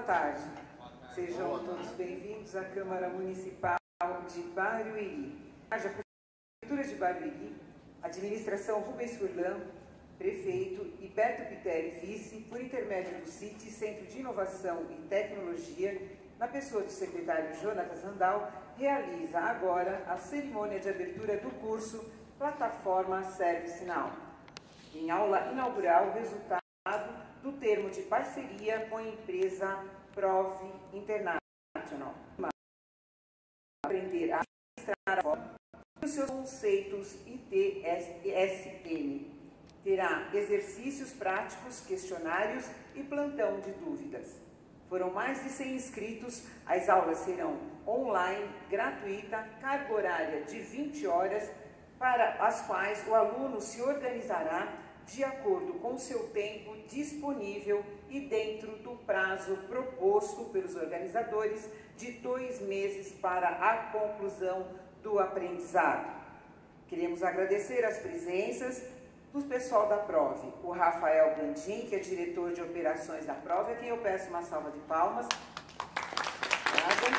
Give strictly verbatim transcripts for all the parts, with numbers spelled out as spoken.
tarde. Sejam todos bem-vindos à Câmara Municipal de Barueri. A Prefeitura de Barueri, Administração Rubens Furlan, Prefeito, e Beto Piteri, Vice, por intermédio do C I T, Centro de Inovação e Tecnologia, na pessoa do secretário Jonatas Randal, realiza agora a cerimônia de abertura do curso Plataforma ServiceNow. Em aula inaugural, o resultado do termo de parceria com a empresa Prov International. Aprender a administrar os seus conceitos I T S M. Terá exercícios práticos, questionários e plantão de dúvidas. Foram mais de cem inscritos, as aulas serão online, gratuita, carga horária de vinte horas, para as quais o aluno se organizará de acordo com o seu tempo disponível e dentro do prazo proposto pelos organizadores de dois meses para a conclusão do aprendizado. Queremos agradecer as presenças do pessoal da Prov, o Rafael Gandim, que é diretor de operações da Prov, a quem eu peço uma salva de palmas. Obrigada.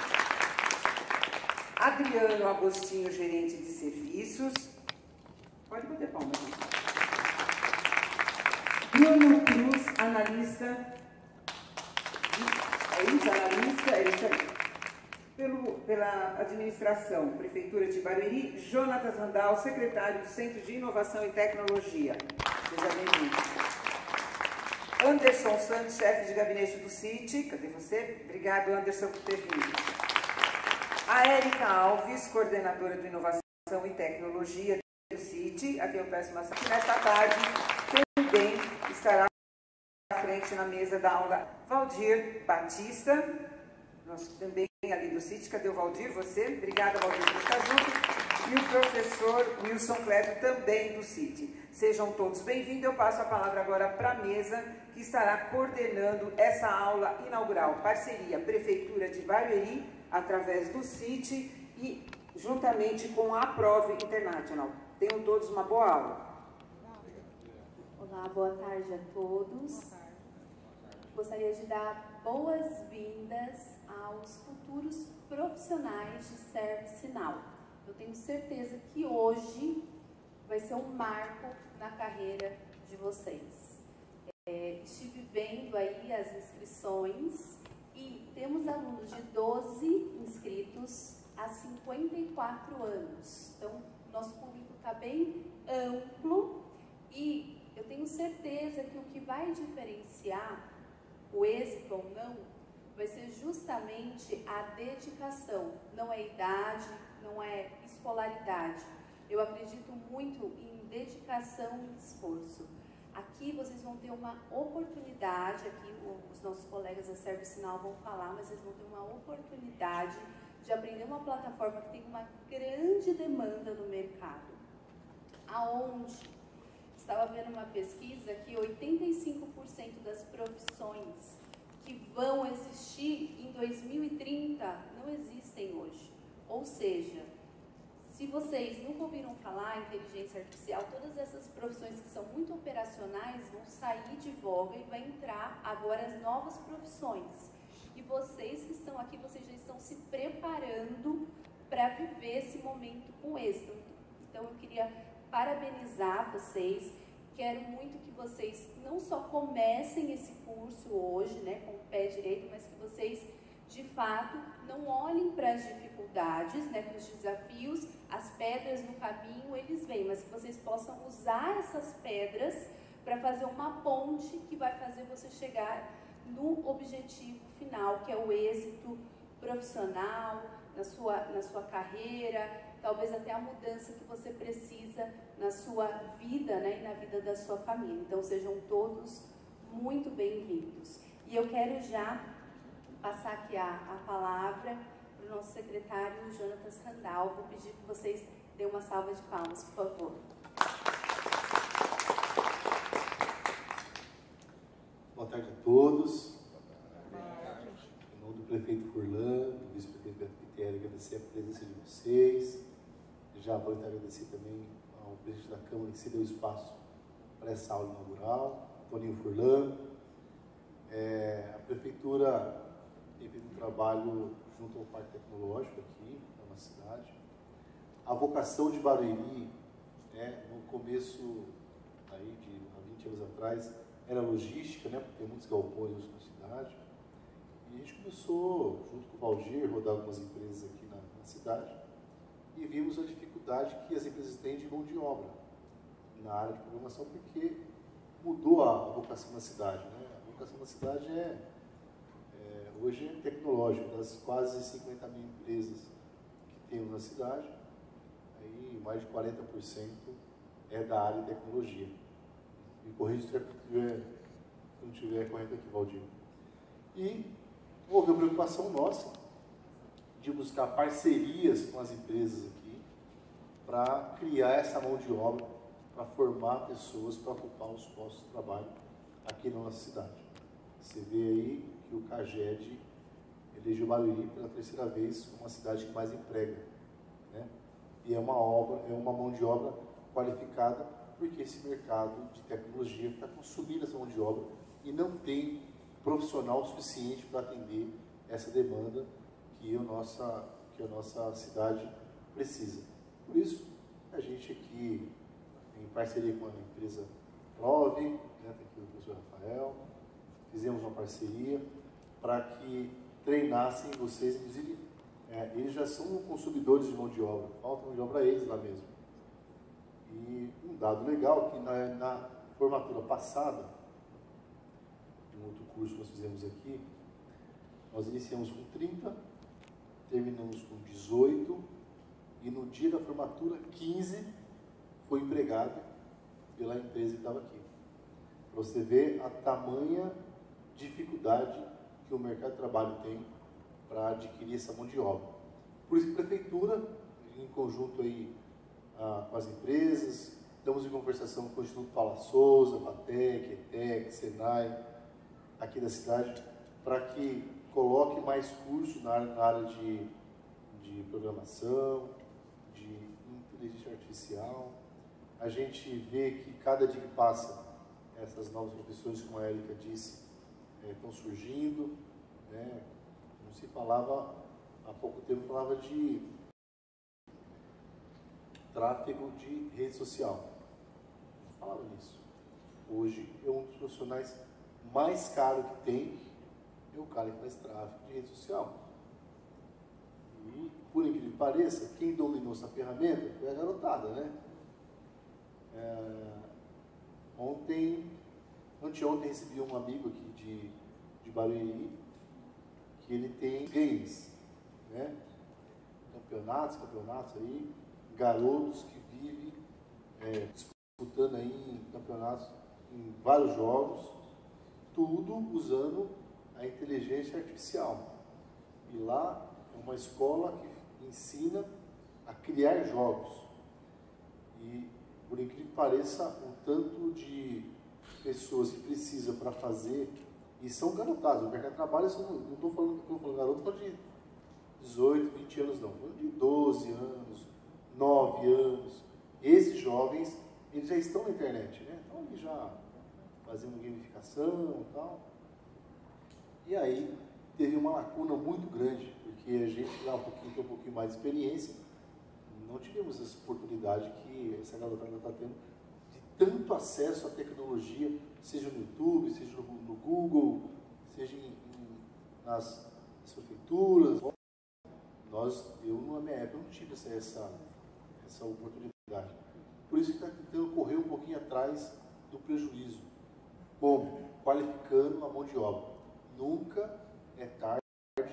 Adriano Agostinho, gerente de serviços. Pode bater palmas, gente. Bruno Cruz, analista. É isso, analista, é isso aí. Pelo, pela administração, Prefeitura de Barueri, Jonatas Randal, secretário do Centro de Inovação e Tecnologia. Seja bem-vindo. Anderson Santos, chefe de gabinete do C I T. Cadê você? Obrigado, Anderson, por ter vindo. A Érica Alves, coordenadora de Inovação e Tecnologia do C I T, a quem eu peço uma salva. Nesta tarde, também estará à frente na mesa da aula Valdir Batista, nós também ali do C I T. Cadê o Valdir? Você? Obrigada, Valdir, por estar junto. E o professor Wilson Cleto, também do C I T. Sejam todos bem-vindos. Eu passo a palavra agora para a mesa, que estará coordenando essa aula inaugural. Parceria Prefeitura de Barueri, através do C I T e juntamente com a Prov International. Tenham todos uma boa aula. Olá, boa tarde a todos. Boa tarde. Gostaria de dar boas-vindas aos futuros profissionais de ServiceNow. Eu tenho certeza que hoje vai ser um marco na carreira de vocês. É, estive vendo aí as inscrições e temos alunos de doze inscritos a cinquenta e quatro anos. Então, nosso público está bem amplo e eu tenho certeza que o que vai diferenciar o êxito ou não vai ser justamente a dedicação. Não é idade, não é escolaridade. Eu acredito muito em dedicação e esforço. Aqui vocês vão ter uma oportunidade, aqui os nossos colegas da ServiceNow vão falar, mas vocês vão ter uma oportunidade de aprender uma plataforma que tem uma grande demanda no mercado. Aonde? Estava vendo uma pesquisa que oitenta e cinco por cento das profissões que vão existir em dois mil e trinta não existem hoje. Ou seja, se vocês nunca ouviram falar em inteligência artificial, todas essas profissões que são muito operacionais vão sair de voga e vai entrar agora as novas profissões. E vocês que estão aqui, vocês já estão se preparando para viver esse momento com êxito. Então eu queria parabenizar vocês, quero muito que vocês não só comecem esse curso hoje, né, com o pé direito, mas que vocês, de fato, não olhem para as dificuldades, né, para os desafios, as pedras no caminho, eles vêm, mas que vocês possam usar essas pedras para fazer uma ponte que vai fazer você chegar no objetivo final, que é o êxito profissional, na sua, na sua carreira, talvez até a mudança que você precisa na sua vida, né, e na vida da sua família. Então, sejam todos muito bem-vindos. E eu quero já passar aqui a, a palavra para o nosso secretário, Jonatas Randal. Vou pedir que vocês dêem uma salva de palmas, por favor. Boa tarde a todos. Em nome do prefeito Furlan, do vice-prefeito Beto Piteri, agradecer a presença de vocês. Já vou agradecer também ao presidente da Câmara que se deu espaço para essa aula inaugural, Toninho Furlan. É, a Prefeitura tem feito um trabalho junto ao Parque Tecnológico aqui, na nossa cidade. A vocação de Barueri, né, no começo, aí de há vinte anos atrás, era logística, né, porque tem muitos galpões na cidade. E a gente começou, junto com o Valdir, rodar algumas empresas aqui na, na cidade e vimos a dificuldade que as empresas têm de mão de obra na área de programação, porque mudou a, a vocação da cidade, né? A vocação da cidade é, é hoje é tecnológica. Das quase cinquenta mil empresas que temos na cidade, aí mais de quarenta por cento é da área de tecnologia. Me corrija se eu não estiver correto aqui, Valdir. E houve a preocupação nossa de buscar parcerias com as empresas aqui para criar essa mão de obra, para formar pessoas para ocupar os postos de trabalho aqui na nossa cidade. Você vê aí que o CAGED elegeu Barueri pela terceira vez como a cidade que mais emprega, né? E é uma obra, é uma mão de obra qualificada, porque esse mercado de tecnologia está consumindo essa mão de obra e não tem profissional suficiente para atender essa demanda que a nossa, que a nossa cidade precisa. Por isso, a gente aqui, em parceria com a empresa Prove, né, tem aqui o professor Rafael, fizemos uma parceria para que treinassem vocês, inclusive, é, eles já são consumidores de mão de obra, falta mão de obra a eles lá mesmo. E um dado legal, que na, na formatura passada, um outro curso que nós fizemos aqui, nós iniciamos com trinta, terminamos com dezoito, e no dia da formatura, quinze foi empregado pela empresa que estava aqui. Para você ver a tamanha dificuldade que o mercado de trabalho tem para adquirir essa mão de obra. Por isso que a prefeitura, em conjunto aí, ah, com as empresas, estamos em conversação com o Instituto Paula Souza, FATEC, ETEC, SENAI, aqui da cidade, para que coloque mais cursos na área, na área de, de programação, de inteligência artificial. A gente vê que cada dia que passa, essas novas profissões, como a Érica disse, é, estão surgindo, né? Não se falava, há pouco tempo falava de tráfego de rede social. Não falava nisso. Hoje é um dos profissionais mais caros que tem, é o cara que faz tráfego de rede social. E, por incrível que pareça, quem dominou essa ferramenta foi a garotada, né? É, ontem, anteontem recebi um amigo aqui de, de Barueri, que ele tem games, né? Campeonatos, campeonatos aí, garotos que vivem é, disputando aí em campeonatos, em vários jogos, tudo usando a inteligência artificial. E lá é uma escola que ensina a criar jogos. E, por incrível que pareça, um tanto de pessoas que precisam para fazer, e são garotados, o mercado de trabalho, não estou falando, não falando garoto, estou falando de dezoito, vinte anos, não, estou falando de doze anos, nove anos. Esses jovens, eles já estão na internet, né? Estão ali já fazendo gamificação e tal. E aí teve uma lacuna muito grande, porque a gente lá um pouquinho, tem um pouquinho mais de experiência, não tivemos essa oportunidade que essa garotada está tendo de tanto acesso à tecnologia, seja no YouTube, seja no, no Google, seja em, em, nas, nas prefeituras. Nós, eu na minha época não tive essa, essa, essa oportunidade. Por isso que está tentando correr um pouquinho atrás do prejuízo. Como? Qualificando a mão de obra. Nunca é tarde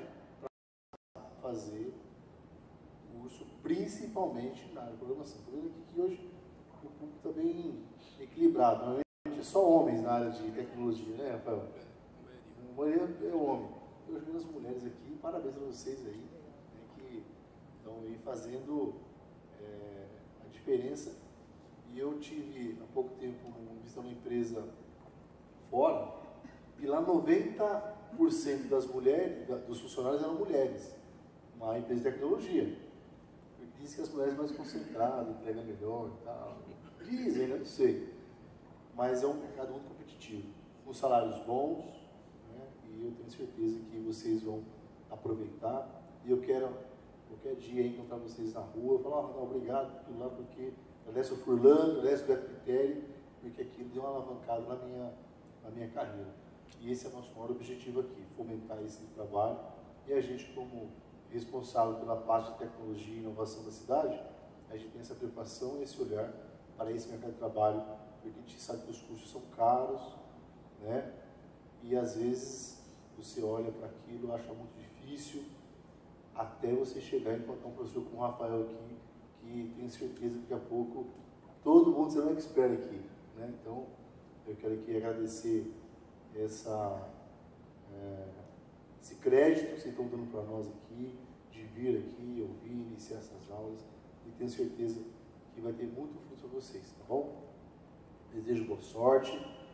para fazer curso, principalmente na área de programação. Estou vendo aqui que hoje o público está bem equilibrado. Normalmente é só homens na área de tecnologia, né, Rafael? A maioria é homem. Eu vejo as mulheres aqui, parabéns a vocês aí, né, que estão aí fazendo é, a diferença. E eu tive há pouco tempo visitando uma empresa fora, e lá noventa por cento das mulheres, dos funcionários eram mulheres, uma empresa de tecnologia. Diz que as mulheres mais concentradas, entregam melhor e tal. Dizem, né? Não sei. Mas é um mercado muito competitivo, com salários bons, né? E eu tenho certeza que vocês vão aproveitar. E eu quero, qualquer dia, encontrar vocês na rua, falar, oh, obrigado por lá, porque agradeço o Furlan, agradeço o Beto Pitério, porque aquilo deu uma alavancada na minha, na minha carreira. E esse é o nosso maior objetivo aqui, fomentar esse trabalho. E a gente, como responsável pela parte de tecnologia e inovação da cidade, a gente tem essa preocupação e esse olhar para esse mercado de trabalho, porque a gente sabe que os custos são caros, né? E às vezes você olha para aquilo, acha muito difícil, até você chegar e encontrar um professor como o Rafael aqui, que tenho certeza que daqui a pouco todo mundo será um expert aqui, né? Então, eu quero aqui agradecer essa, é, esse crédito que vocês estão dando para nós aqui, de vir aqui, ouvir, iniciar essas aulas, e tenho certeza que vai ter muito fruto para vocês, tá bom? Desejo boa sorte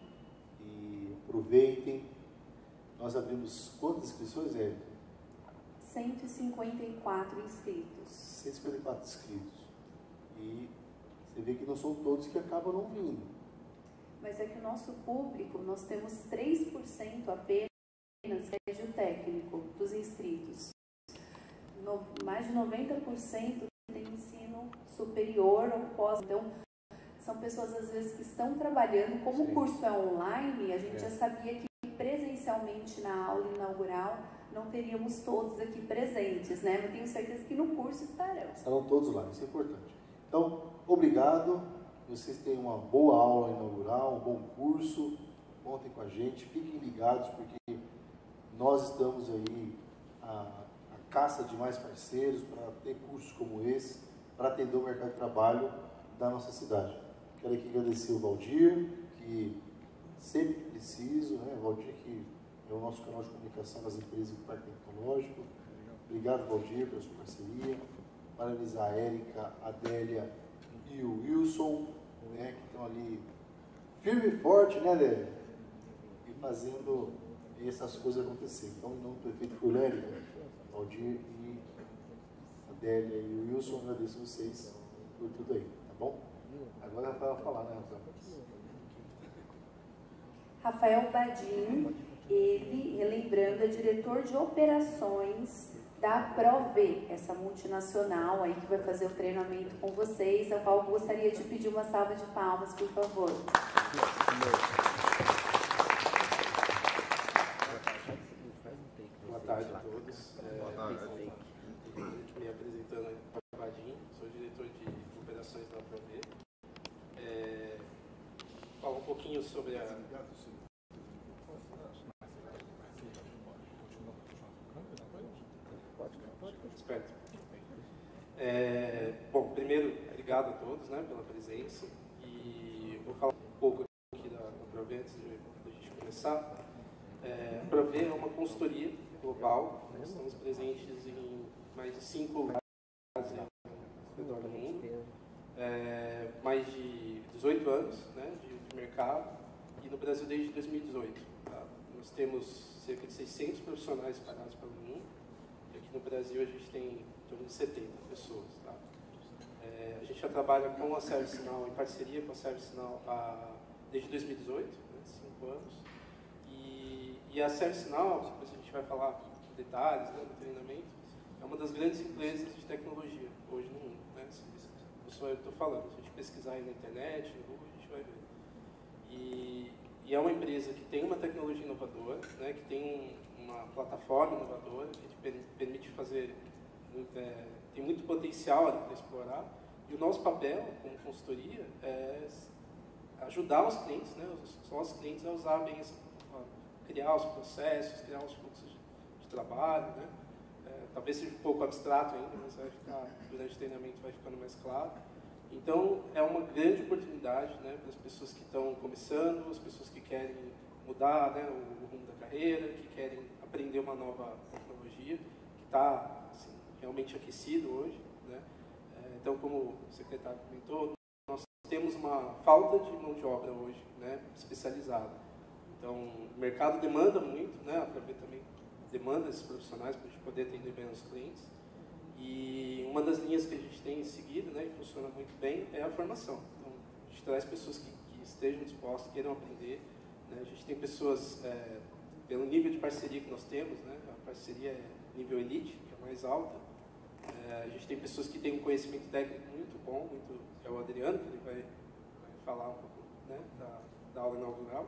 e aproveitem. Nós abrimos quantas inscrições, Érica? cento e cinquenta e quatro inscritos. cento e cinquenta e quatro inscritos. E você vê que não são todos que acabam não vindo. Mas é que o nosso público, nós temos três por cento apenas colégio técnico dos inscritos. No, mais de noventa por cento tem ensino superior ou pós. Então, são pessoas, às vezes, que estão trabalhando. Como Sim. o curso é online, a gente é. já sabia que presencialmente na aula inaugural não teríamos todos aqui presentes, né? Mas tenho certeza que no curso estarão. Estarão todos lá, isso é importante. Então, obrigado. Vocês tenham uma boa aula inaugural, um bom curso. Contem com a gente, fiquem ligados, porque nós estamos aí a, a caça de mais parceiros para ter cursos como esse, para atender o mercado de trabalho da nossa cidade. Quero aqui agradecer o Valdir, que sempre preciso, né? O Valdir que é o nosso canal de comunicação das empresas do Parque Tecnológico. Obrigado, Valdir, pela sua parceria. Parabenizar a Érica, a Adélia e o Wilson, né, que estão ali firme e forte, né, Adélia? E fazendo essas coisas acontecerem. Então, em nome do prefeito Furlan, Valdir e a Adélia e o Wilson, agradeço vocês por tudo aí, tá bom? Agora vai falar, né, Rafael? Rafael Badim, ele, relembrando, é diretor de operações da Prove, essa multinacional aí que vai fazer o treinamento com vocês, ao qual eu gostaria de pedir uma salva de palmas, por favor. Boa tarde a todos. É, Boa tarde. Me apresentando aí, Badim, sou diretor de operações da Prove. É, falar um pouquinho sobre a... Esperto. É, bom, primeiro, obrigado a todos, né, pela presença, e vou falar um pouco aqui da, da Prove antes de, de a gente começar. É, a Prove é uma consultoria global, nós estamos presentes em mais de cinco lugares ao redor do mundo, é, mais de dezoito anos, né, de, de mercado, e no Brasil desde dois mil e dezoito. Tá? Nós temos cerca de seiscentos profissionais espalhados pelo mundo. No Brasil a gente tem em torno de setenta pessoas. Tá? É, a gente já trabalha com a ServiceNow, em parceria com a ServiceNow há, desde dois mil e dezoito, né, cinco anos. E, e a ServiceNow, depois a gente vai falar detalhes, né, do treinamento, é uma das grandes empresas de tecnologia hoje no mundo. Né? Isso só eu estou falando, se a gente pesquisar aí na internet, no Google, a gente vai ver. E, e é uma empresa que tem uma tecnologia inovadora, né, que tem um uma plataforma inovadora que permite fazer, é, tem muito potencial para explorar, e o nosso papel como consultoria é ajudar os clientes, né, os nossos clientes a usar bem essa plataforma, criar os processos, criar os fluxos de, de trabalho, né, é, talvez seja um pouco abstrato ainda, mas vai ficar, durante o treinamento vai ficando mais claro. Então, é uma grande oportunidade, né, para as pessoas que estão começando, as pessoas que querem mudar, né, o, o rumo da carreira, que querem aprender uma nova tecnologia, que está assim, realmente aquecido hoje. Né? É, então, como o secretário comentou, nós temos uma falta de mão de obra hoje, né, especializada. Então, o mercado demanda muito, né, a Prove também demanda esses profissionais para a gente poder atender bem os clientes. E uma das linhas que a gente tem seguido, né, e funciona muito bem, é a formação. Então, a gente traz pessoas que, que estejam dispostas, queiram aprender. Né? A gente tem pessoas, é, pelo nível de parceria que nós temos, né, a parceria é nível elite, que é mais alta. É, a gente tem pessoas que têm um conhecimento técnico muito bom, muito, é o Adriano, que ele vai, vai falar um pouco, né, da, da aula inaugural.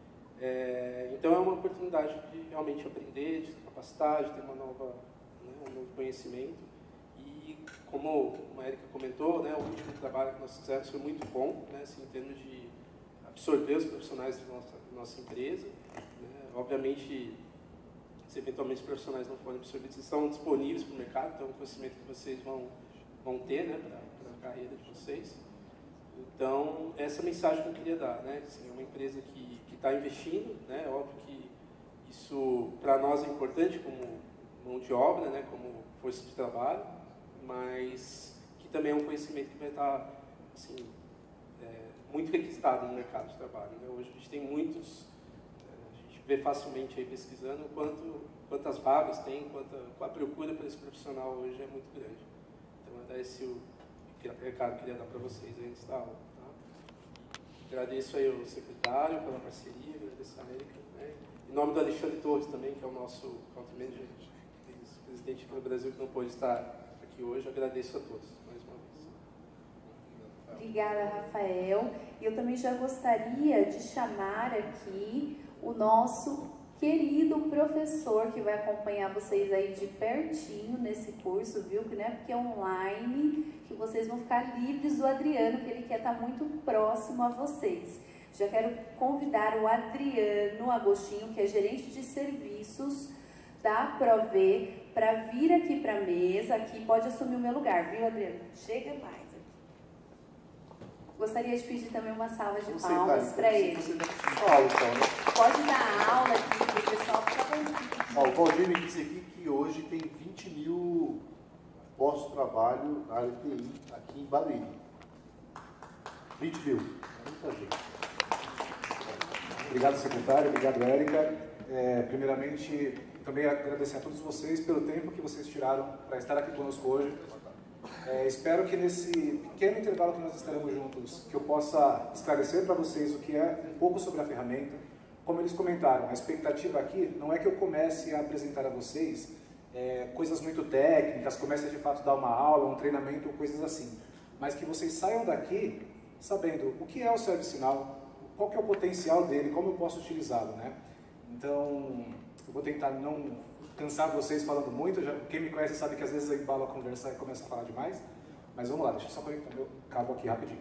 É, então é uma oportunidade de realmente aprender, de se capacitar, de ter uma nova, né, um novo conhecimento. E como a Érica comentou, né, o último trabalho que nós fizemos foi muito bom, né, assim, em termos de absorver os profissionais da nossa, da nossa empresa. Né. Obviamente, se eventualmente os profissionais não forem absorvidos, estão disponíveis para o mercado, então é um conhecimento que vocês vão, vão ter, né, para a carreira de vocês. Então, essa mensagem que eu queria dar, né, assim, é uma empresa que está investindo, né, é óbvio que isso para nós é importante como mão de obra, né, como força de trabalho, mas que também é um conhecimento que vai estar, assim, é, muito requisitado no mercado de trabalho. Né? Hoje a gente tem muitos, a gente vê facilmente aí pesquisando quanto, quantas vagas tem, quanta, a procura por esse profissional hoje é muito grande. Então, é dar esse o recado que eu queria dar para vocês antes da aula. Tá? Agradeço aí ao secretário pela parceria, agradeço a América, né? Em nome do Alexandre Torres também, que é o nosso country manager, presidente do Brasil, que não pôde estar aqui hoje, agradeço a todos, mais uma vez. Obrigada, Rafael. Eu também já gostaria de chamar aqui o nosso querido professor, que vai acompanhar vocês aí de pertinho nesse curso, viu? Que não é porque é online que vocês vão ficar livres do Adriano, que ele quer estar muito próximo a vocês. Já quero convidar o Adriano Agostinho, que é gerente de serviços da Provê, para vir aqui para a mesa, aqui pode assumir o meu lugar, viu, Adriano? Chega mais aqui. Gostaria de pedir também uma salva de Você palmas para ele. Você dá aula, então, né? Pode dar aula aqui para o pessoal, por favor. Ó, o Valdir me disse aqui que hoje tem vinte mil postos de trabalho na área de T I aqui em Barueri. vinte mil. Muita gente. Obrigado, secretário. Obrigado, Érica. É, primeiramente, também agradecer a todos vocês pelo tempo que vocês tiraram para estar aqui conosco hoje. É, espero que nesse pequeno intervalo que nós estaremos juntos, que eu possa esclarecer para vocês o que é um pouco sobre a ferramenta. Como eles comentaram, a expectativa aqui não é que eu comece a apresentar a vocês é, coisas muito técnicas, comece a de fato dar uma aula, um treinamento, coisas assim, mas que vocês saiam daqui sabendo o que é o ServiceNow, qual que é o potencial dele, como eu posso utilizá-lo, né? Então, eu vou tentar não cansar vocês falando muito. Já, quem me conhece sabe que às vezes eu embalo a conversa e começo a falar demais. Mas vamos lá, deixa eu só conectar meu cabo aqui rapidinho.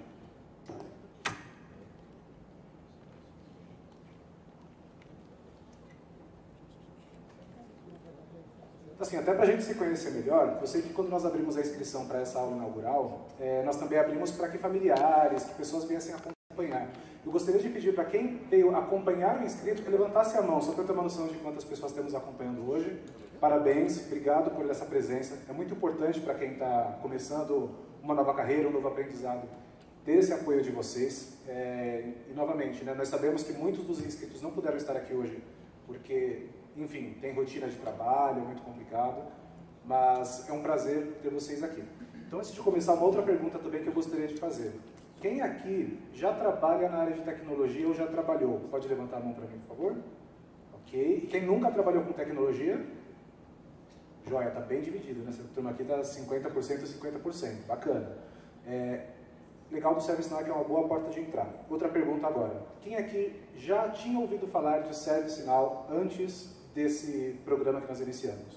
Assim, até para a gente se conhecer melhor, eu sei que quando nós abrimos a inscrição para essa aula inaugural, é, nós também abrimos para que familiares, que pessoas viessem acompanhar. Eu gostaria de pedir para quem veio acompanhar o inscrito que levantasse a mão, só para eu ter uma noção de quantas pessoas temos acompanhando hoje. Parabéns, obrigado por essa presença. É muito importante para quem está começando uma nova carreira, um novo aprendizado, ter esse apoio de vocês. É, e novamente, né, nós sabemos que muitos dos inscritos não puderam estar aqui hoje, porque, enfim, tem rotina de trabalho, é muito complicado, mas é um prazer ter vocês aqui. Então, antes de começar, uma outra pergunta também que eu gostaria de fazer. Quem aqui já trabalha na área de tecnologia ou já trabalhou? Pode levantar a mão para mim, por favor? Ok. E quem nunca trabalhou com tecnologia? Joia, está bem dividido, né? Essa turma aqui está cinquenta por cento e cinquenta por cento. Bacana. É, legal do ServiceNow é que é uma boa porta de entrada. Outra pergunta agora. Quem aqui já tinha ouvido falar de ServiceNow antes desse programa que nós iniciamos?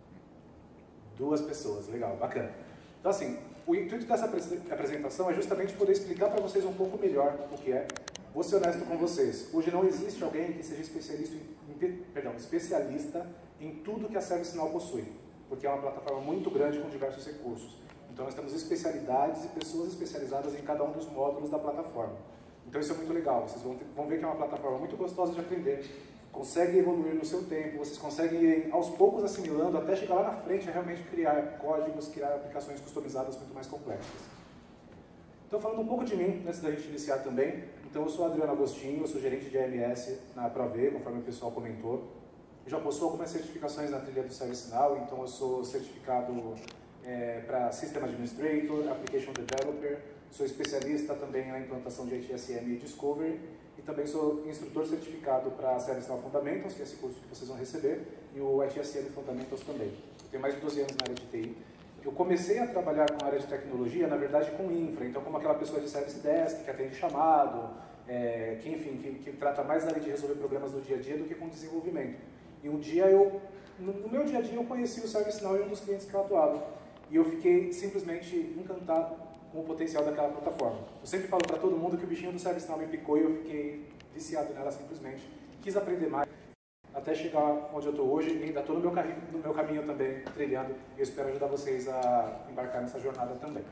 Duas pessoas. Legal, bacana. Então, assim, o intuito dessa apresentação é justamente poder explicar para vocês um pouco melhor o que é. Vou ser honesto com vocês. Hoje não existe alguém que seja especialista em, perdão, especialista em tudo que a ServiceNow possui, porque é uma plataforma muito grande com diversos recursos. Então nós temos especialidades e pessoas especializadas em cada um dos módulos da plataforma. Então isso é muito legal. Vocês vão, ter, vão ver que é uma plataforma muito gostosa de aprender. Consegue evoluir no seu tempo, vocês conseguem ir aos poucos assimilando até chegar lá na frente e realmente criar códigos, criar aplicações customizadas muito mais complexas. Então, falando um pouco de mim, antes da gente iniciar também, então eu sou Adriano Agostinho, eu sou gerente de A M S na Provê, conforme o pessoal comentou. Eu já possuo algumas certificações na trilha do ServiceNow, então eu sou certificado é, para System Administrator, Application Developer, sou especialista também na implantação de I T S M e Discovery, e também sou instrutor certificado para a ServiceNow Fundamentals, que é esse curso que vocês vão receber, e o I T S M Fundamentals também. Eu tenho mais de doze anos na área de T I. Eu comecei a trabalhar com a área de tecnologia, na verdade, com infra, então como aquela pessoa de Service Desk, que atende chamado, é, que, enfim, que, que trata mais da área de resolver problemas do dia a dia do que com desenvolvimento. E um dia, eu, no meu dia a dia, eu conheci o ServiceNow em um dos clientes que eu atuava, e eu fiquei simplesmente encantado com o potencial daquela plataforma. Eu sempre falo para todo mundo que o bichinho do ServiceNow me picou e eu fiquei viciado nela simplesmente. Quis aprender mais, até chegar onde eu estou hoje, e ainda estou no, no meu caminho também, trilhando, e eu espero ajudar vocês a embarcar nessa jornada também.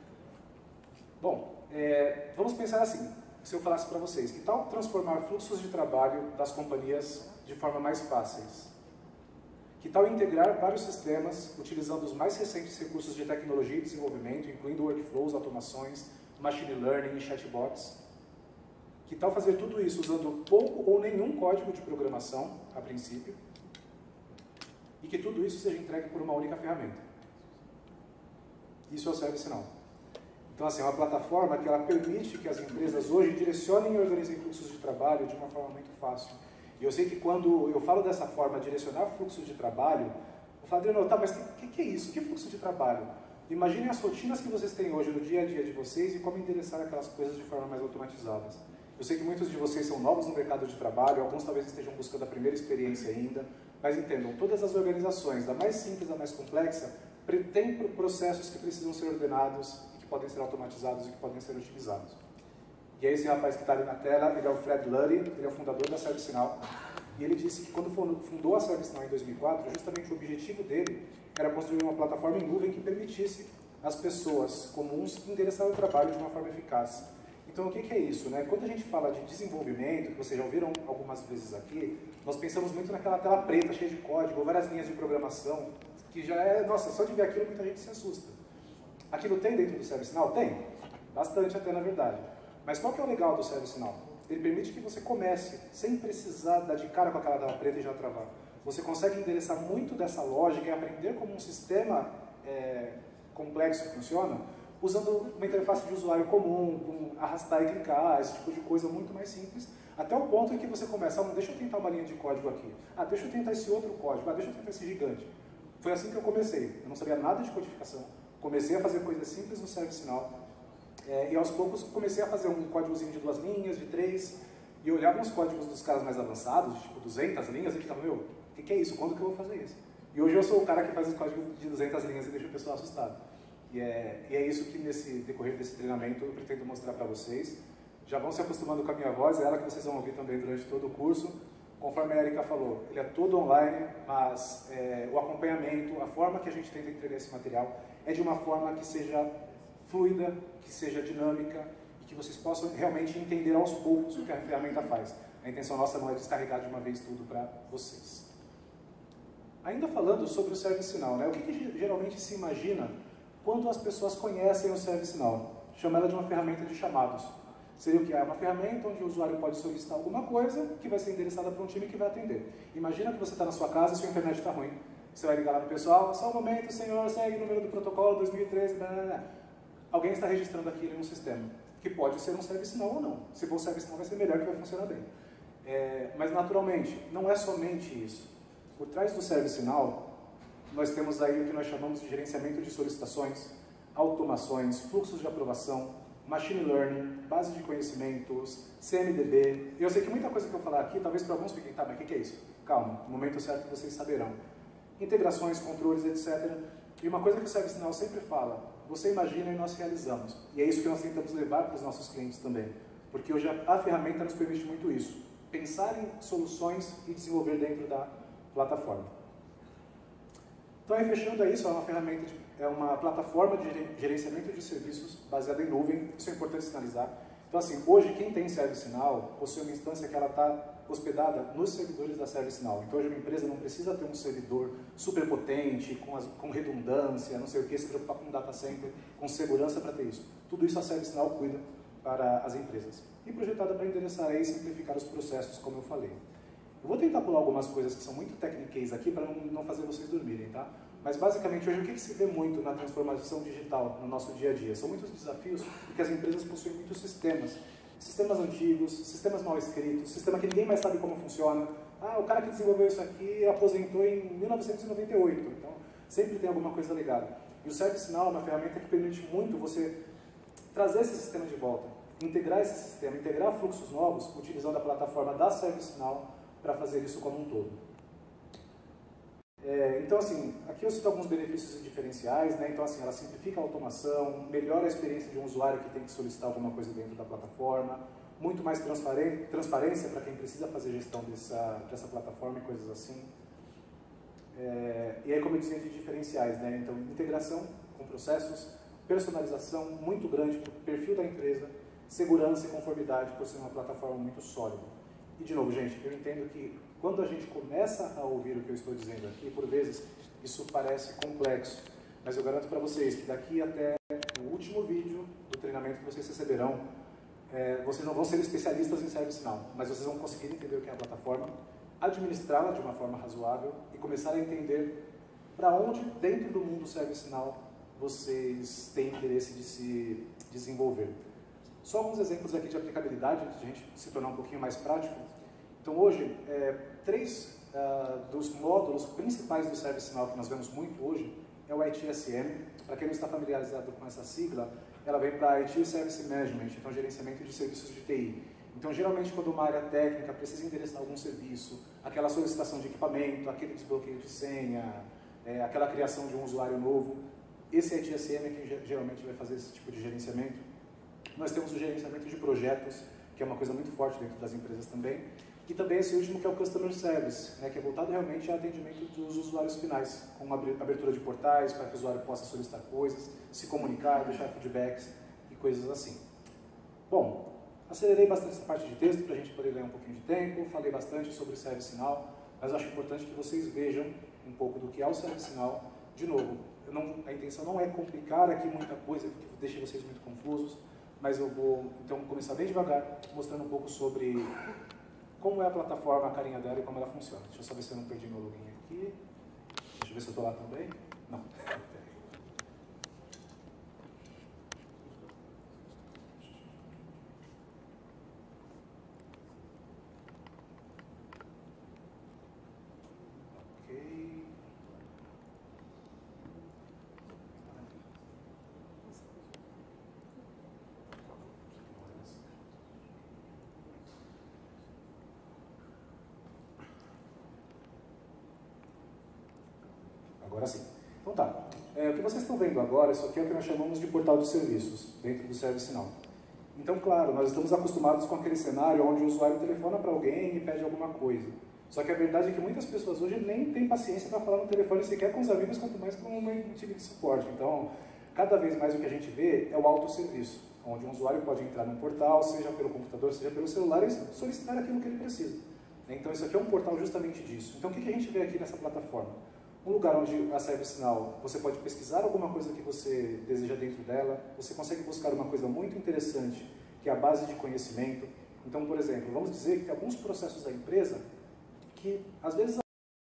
Bom, é, vamos pensar assim, se eu falasse para vocês, que tal transformar fluxos de trabalho das companhias de forma mais fáceis? Que tal integrar vários sistemas utilizando os mais recentes recursos de tecnologia e desenvolvimento, incluindo workflows, automações, machine learning e chatbots? Que tal fazer tudo isso usando pouco ou nenhum código de programação, a princípio, e que tudo isso seja entregue por uma única ferramenta? Isso é o ServiceNow. Então, assim, é uma plataforma que ela permite que as empresas hoje direcionem e organizem fluxos de trabalho de uma forma muito fácil. E eu sei que quando eu falo dessa forma, direcionar fluxo de trabalho, eu falo, Adriano, tá, mas o que, que é isso? Que fluxo de trabalho? Imaginem as rotinas que vocês têm hoje no dia a dia de vocês e como endereçar aquelas coisas de forma mais automatizadas. Eu sei que muitos de vocês são novos no mercado de trabalho, alguns talvez estejam buscando a primeira experiência ainda, mas entendam, todas as organizações, da mais simples à mais complexa, têm processos que precisam ser ordenados e que podem ser automatizados e que podem ser otimizados. E é esse rapaz que está ali na tela, ele é o Fred Luddy, ele é o fundador da ServiceNow, e ele disse que quando fundou a ServiceNow em dois mil e quatro, justamente o objetivo dele era construir uma plataforma em nuvem que permitisse às pessoas comuns endereçar o trabalho de uma forma eficaz. Então, o que, que é isso, né? Quando a gente fala de desenvolvimento, que vocês já ouviram algumas vezes aqui, nós pensamos muito naquela tela preta, cheia de código, várias linhas de programação, que já é, nossa, só de ver aquilo muita gente se assusta. Aquilo tem dentro do ServiceNow? Tem. Bastante até, na verdade. Mas qual que é o legal do ServiceNow? Ele permite que você comece sem precisar dar de cara com aquela tela preta e já travar. Você consegue endereçar muito dessa lógica e aprender como um sistema é, complexo funciona, usando uma interface de usuário comum, com arrastar e clicar, esse tipo de coisa muito mais simples, até o ponto em que você começa, ah, deixa eu tentar uma linha de código aqui, ah, deixa eu tentar esse outro código, ah, deixa eu tentar esse gigante. Foi assim que eu comecei. Eu não sabia nada de codificação, comecei a fazer coisas simples no ServiceNow, É, e aos poucos comecei a fazer um códigozinho de duas linhas, de três, e eu olhava os códigos dos caras mais avançados, tipo duzentas linhas, e ficava, meu, o que, que é isso? Quando que eu vou fazer isso? E hoje eu sou o cara que faz os códigos de duzentas linhas e deixa o pessoal assustado. E é, e é isso que nesse decorrer desse treinamento eu pretendo mostrar para vocês. Já vão se acostumando com a minha voz, é ela que vocês vão ouvir também durante todo o curso. Conforme a Erika falou, ele é todo online, mas é, o acompanhamento, a forma que a gente tenta entregar esse material é de uma forma que seja fluida, que seja dinâmica e que vocês possam realmente entender aos poucos o que a ferramenta faz. A intenção nossa não é descarregar de uma vez tudo para vocês. Ainda falando sobre o ServiceNow, né? O que, que geralmente se imagina quando as pessoas conhecem o ServiceNow? Chama ela de uma ferramenta de chamados. Seria o que? É uma ferramenta onde o usuário pode solicitar alguma coisa que vai ser endereçada para um time que vai atender. Imagina que você está na sua casa e sua internet está ruim. Você vai ligar lá no pessoal, só um momento, senhor, segue o número do protocolo dois mil e treze, blá, blá, blá. Alguém está registrando aquilo em um sistema, que pode ser um ServiceNow ou não. Se for um ServiceNow vai ser melhor, que vai funcionar bem. É, mas naturalmente, não é somente isso. Por trás do ServiceNow, nós temos aí o que nós chamamos de gerenciamento de solicitações, automações, fluxos de aprovação, machine learning, base de conhecimentos, C M D B. Eu sei que muita coisa que eu falar aqui, talvez para alguns fiquem, tá, mas o que, que é isso? Calma, no momento certo vocês saberão. Integrações, controles, etcétera. E uma coisa que o ServiceNow sempre fala, você imagina e nós realizamos. E é isso que nós tentamos levar para os nossos clientes também. Porque hoje a, a ferramenta nos permite muito isso. Pensar em soluções e desenvolver dentro da plataforma. Então, aí, fechando aí, isso é uma ferramenta, de, é uma plataforma de gerenciamento de serviços baseada em nuvem. Isso é importante sinalizar. Então, assim, hoje quem tem ServiceNow possui uma instância que ela está hospedada nos servidores da ServiceNow. Então, hoje uma empresa não precisa ter um servidor super potente, com, as, com redundância, não sei o que, se preocupar com um data center, com segurança para ter isso. Tudo isso a ServiceNow cuida para as empresas. E projetada para endereçar e simplificar os processos, como eu falei. Eu vou tentar pular algumas coisas que são muito técnicas aqui para não, não fazer vocês dormirem, tá? Mas basicamente hoje o que se vê muito na transformação digital no nosso dia a dia? São muitos desafios porque as empresas possuem muitos sistemas. sistemas antigos, sistemas mal escritos, sistema que ninguém mais sabe como funciona. Ah, o cara que desenvolveu isso aqui aposentou em mil novecentos e noventa e oito, então sempre tem alguma coisa ligada. E o ServiceNow é uma ferramenta que permite muito você trazer esse sistema de volta, integrar esse sistema, integrar fluxos novos, utilizando a plataforma da ServiceNow para fazer isso como um todo. É, então, assim, aqui eu cito alguns benefícios e diferenciais, né? Então, assim, ela simplifica a automação, melhora a experiência de um usuário que tem que solicitar alguma coisa dentro da plataforma, muito mais transparência para quem precisa fazer gestão dessa, dessa plataforma e coisas assim. É, e aí, como eu disse, de diferenciais, né? Então, integração com processos, personalização muito grande para o perfil da empresa, segurança e conformidade por ser uma plataforma muito sólida. E, de novo, gente, eu entendo que quando a gente começa a ouvir o que eu estou dizendo aqui, por vezes, isso parece complexo, mas eu garanto para vocês que daqui até o último vídeo do treinamento que vocês receberão, é, vocês não vão ser especialistas em ServiceNow, mas vocês vão conseguir entender o que é a plataforma, administrá-la de uma forma razoável e começar a entender para onde, dentro do mundo ServiceNow, vocês têm interesse de se desenvolver. Só alguns exemplos aqui de aplicabilidade, antes de a gente se tornar um pouquinho mais prático. Então, hoje, é, três uh, dos módulos principais do ServiceNow que nós vemos muito hoje é o I T S M. Para quem não está familiarizado com essa sigla, ela vem para I T Service Management, então gerenciamento de serviços de T I. Então, geralmente, quando uma área técnica precisa endereçar algum serviço, aquela solicitação de equipamento, aquele desbloqueio de senha, é, aquela criação de um usuário novo, esse I T S M é quem geralmente vai fazer esse tipo de gerenciamento. Nós temos o gerenciamento de projetos, que é uma coisa muito forte dentro das empresas também. E também esse último que é o Customer Service, né, que é voltado realmente ao atendimento dos usuários finais, com uma abertura de portais para que o usuário possa solicitar coisas, se comunicar, deixar feedbacks e coisas assim. Bom, acelerei bastante essa parte de texto para a gente poder ganhar um pouquinho de tempo, falei bastante sobre o ServiceNow, mas eu acho importante que vocês vejam um pouco do que é o ServiceNow. De novo, eu não, a intenção não é complicar aqui muita coisa, porque deixa vocês muito confusos, mas eu vou então começar bem devagar, mostrando um pouco sobre como é a plataforma, a carinha dela e como ela funciona. Deixa eu só ver se eu não perdi meu login aqui. Deixa eu ver se eu estou lá também. Não. Ok. Agora sim. Então tá. É, o que vocês estão vendo agora, isso aqui é o que nós chamamos de portal de serviços, dentro do ServiceNow. Então, claro, nós estamos acostumados com aquele cenário onde o usuário telefona para alguém e pede alguma coisa. Só que a verdade é que muitas pessoas hoje nem têm paciência para falar no telefone sequer com os amigos, quanto mais com uma time de suporte. Então, cada vez mais o que a gente vê é o autosserviço, onde um usuário pode entrar num portal, seja pelo computador, seja pelo celular, e solicitar aquilo que ele precisa. Então, isso aqui é um portal justamente disso. Então, o que a gente vê aqui nessa plataforma? Um lugar onde a ServiceNow, você pode pesquisar alguma coisa que você deseja dentro dela, você consegue buscar uma coisa muito interessante, que é a base de conhecimento. Então, por exemplo, vamos dizer que tem alguns processos da empresa que, às vezes,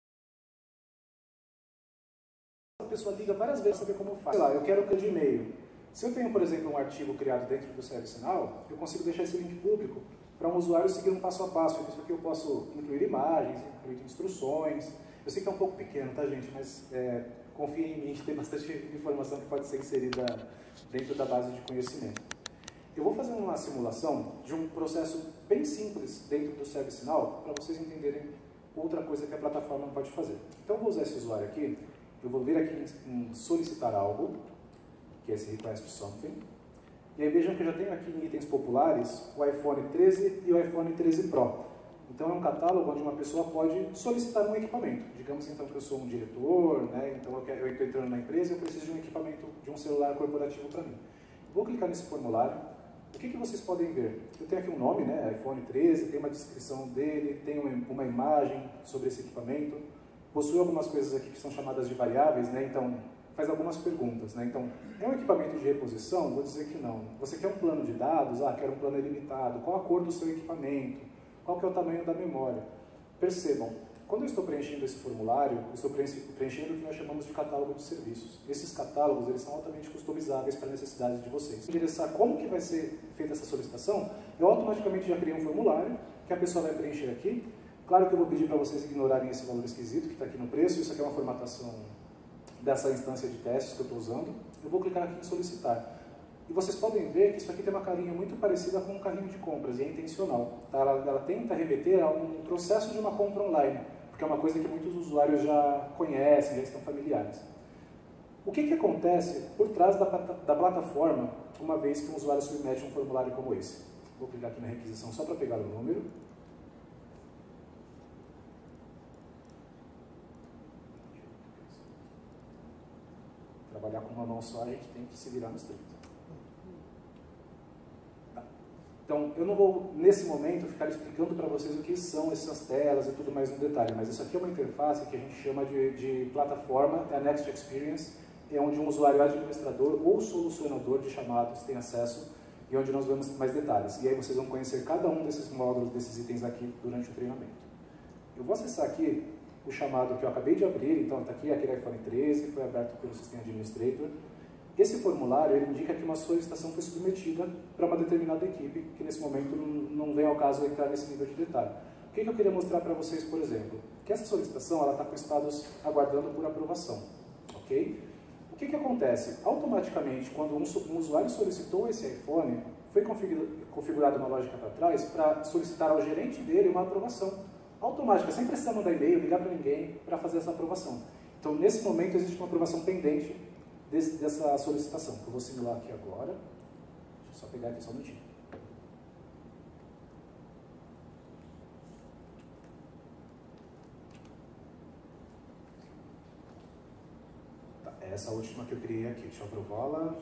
a pessoa liga várias vezes para saber como faz. Sei lá, eu quero de e-mail. Se eu tenho, por exemplo, um artigo criado dentro do ServiceNow, eu consigo deixar esse link público para um usuário seguir um passo a passo. Isso aqui eu posso incluir imagens, incluir instruções. Eu sei que é um pouco pequeno, tá, gente? Mas é, confiem em mim que tem bastante informação que pode ser inserida dentro da base de conhecimento. Eu vou fazer uma simulação de um processo bem simples dentro do ServiceNow para vocês entenderem outra coisa que a plataforma pode fazer. Então, eu vou usar esse usuário aqui. Eu vou vir aqui em solicitar algo, que é esse request something. E aí vejam que eu já tenho aqui em itens populares o iPhone treze e o iPhone treze Pro. Então é um catálogo onde uma pessoa pode solicitar um equipamento. Digamos então que eu sou um diretor, né? Então eu, quero, eu estou entrando na empresa e eu preciso de um equipamento, de um celular corporativo para mim. Vou clicar nesse formulário. O que, que vocês podem ver? Eu tenho aqui um nome, né? iPhone treze, tem uma descrição dele, tem uma, uma imagem sobre esse equipamento. Possui algumas coisas aqui que são chamadas de variáveis, né? Então faz algumas perguntas, né? Então, é um equipamento de reposição? Vou dizer que não. Você quer um plano de dados? Ah, quero um plano ilimitado. Qual a cor do seu equipamento? Qual que é o tamanho da memória? Percebam, quando eu estou preenchendo esse formulário, eu estou preenchendo o que nós chamamos de catálogo de serviços. Esses catálogos, eles são altamente customizáveis para a necessidade de vocês. Se endereçar como que vai ser feita essa solicitação, eu automaticamente já criei um formulário que a pessoa vai preencher aqui. Claro que eu vou pedir para vocês ignorarem esse valor esquisito que está aqui no preço, isso aqui é uma formatação dessa instância de testes que eu estou usando. Eu vou clicar aqui em solicitar. E vocês podem ver que isso aqui tem uma carinha muito parecida com um carrinho de compras, e é intencional. Tá? Ela, ela tenta remeter a um processo de uma compra online, porque é uma coisa que muitos usuários já conhecem, já estão familiares. O que, que acontece por trás da, da plataforma, uma vez que um usuário submete um formulário como esse? Vou clicar aqui na requisição só para pegar o número. Trabalhar com uma mão só, a gente tem que se virar nos trinta. Então, eu não vou, nesse momento, ficar explicando para vocês o que são essas telas e tudo mais no detalhe, mas isso aqui é uma interface que a gente chama de, de plataforma, é a Next Experience, é onde um usuário administrador ou solucionador de chamados tem acesso e onde nós vemos mais detalhes. E aí vocês vão conhecer cada um desses módulos, desses itens aqui, durante o treinamento. Eu vou acessar aqui o chamado que eu acabei de abrir, então está aqui, aquele iPhone treze, foi aberto pelo System Administrator. Esse formulário ele indica que uma solicitação foi submetida para uma determinada equipe, que nesse momento não, não vem ao caso entrar nesse nível de detalhe. O que, que eu queria mostrar para vocês, por exemplo? Que essa solicitação está com status aguardando por aprovação. Ok? O que, que acontece? Automaticamente, quando um, um usuário solicitou esse iPhone, foi configurada uma lógica para trás para solicitar ao gerente dele uma aprovação automática, sem precisar mandar e-mail, ligar para ninguém para fazer essa aprovação. Então, nesse momento, existe uma aprovação pendente desse, dessa solicitação, que eu vou simular aqui agora. Deixa eu só pegar aqui só um minutinho. Tá, essa última que eu criei aqui, deixa eu aprová-la.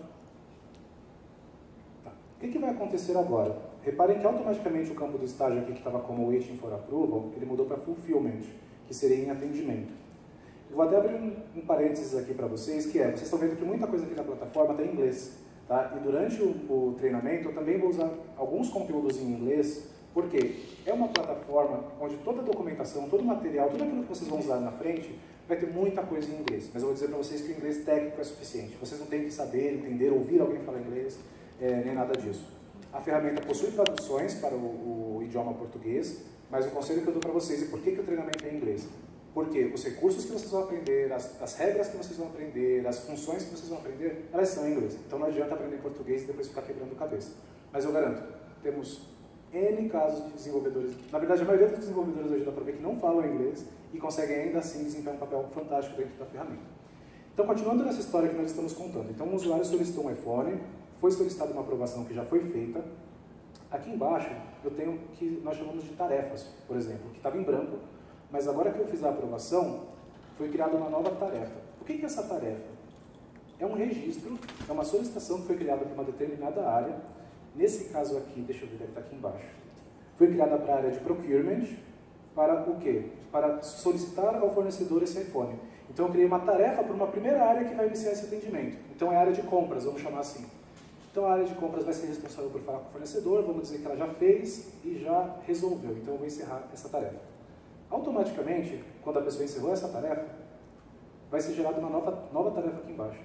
Tá. O que, que vai acontecer agora? Reparem que automaticamente o campo do estágio aqui que estava como Waiting for Approval, ele mudou para Fulfillment, que seria em atendimento. Eu vou até abrir um, um parênteses aqui para vocês, que é, vocês estão vendo que muita coisa aqui na plataforma está em inglês, tá? E durante o, o treinamento eu também vou usar alguns conteúdos em inglês, porque é uma plataforma onde toda a documentação, todo o material, tudo aquilo que vocês vão usar na frente, vai ter muita coisa em inglês. Mas eu vou dizer para vocês que o inglês técnico é suficiente. Vocês não têm que saber, entender, ouvir alguém falar inglês, é, nem nada disso. A ferramenta possui traduções para o, o idioma português, mas o conselho que eu dou para vocês é por que, que o treinamento é em inglês. Porque os recursos que vocês vão aprender, as, as regras que vocês vão aprender, as funções que vocês vão aprender, elas são em inglês. Então não adianta aprender português e depois ficar quebrando cabeça. Mas eu garanto, temos N casos de desenvolvedores, na verdade a maioria dos desenvolvedores hoje da Provê que não falam inglês e conseguem ainda assim desempenhar um papel fantástico dentro da ferramenta. Então continuando nessa história que nós estamos contando. Então um usuário solicitou um iPhone, foi solicitada uma aprovação que já foi feita. Aqui embaixo eu tenho o que nós chamamos de tarefas, por exemplo, que estava em branco, mas agora que eu fiz a aprovação, foi criada uma nova tarefa. O que é essa tarefa? É um registro, é uma solicitação que foi criada para uma determinada área. Nesse caso aqui, deixa eu ver, deve estar aqui embaixo. Foi criada para a área de procurement, para o quê? Para solicitar ao fornecedor esse iPhone. Então eu criei uma tarefa para uma primeira área que vai iniciar esse atendimento. Então é a área de compras, vamos chamar assim. Então a área de compras vai ser responsável por falar com o fornecedor, vamos dizer que ela já fez e já resolveu. Então eu vou encerrar essa tarefa. Automaticamente, quando a pessoa encerrou essa tarefa, vai ser gerada uma nova, nova tarefa aqui embaixo.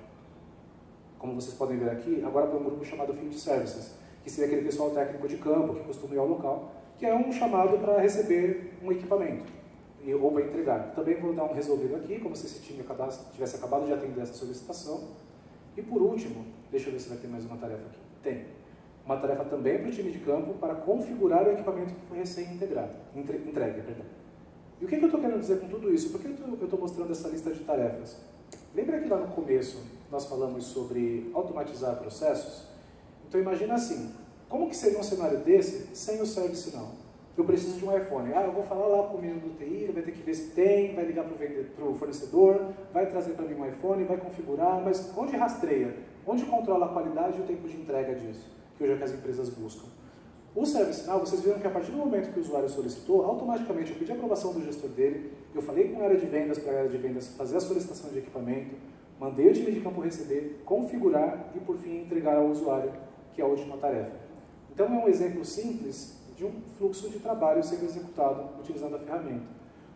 Como vocês podem ver aqui, agora para um grupo chamado Field Services, que seria aquele pessoal técnico de campo que costuma ir ao local, que é um chamado para receber um equipamento ou para entregar. Também vou dar um resolvido aqui, como se esse time tivesse acabado de atender essa solicitação. E por último, deixa eu ver se vai ter mais uma tarefa aqui. Tem. Uma tarefa também para o time de campo para configurar o equipamento que foi recém-integrado, entre, entregue. Perdão. E o que, que eu estou querendo dizer com tudo isso? Por que eu estou mostrando essa lista de tarefas? Lembra que lá no começo nós falamos sobre automatizar processos? Então imagina assim, como que seria um cenário desse sem o ServiceNow? Eu preciso de um iPhone. Ah, eu vou falar lá com o menino do T I, ele vai ter que ver se tem, vai ligar para o fornecedor, vai trazer para mim um iPhone, vai configurar, mas onde rastreia? Onde controla a qualidade e o tempo de entrega disso? Que hoje é que as empresas buscam. O ServiceNow, vocês viram que a partir do momento que o usuário solicitou, automaticamente eu pedi a aprovação do gestor dele, eu falei com a área de vendas para a área de vendas fazer a solicitação de equipamento, mandei o time de campo receber, configurar e, por fim, entregar ao usuário, que é a última tarefa. Então, é um exemplo simples de um fluxo de trabalho sendo executado utilizando a ferramenta.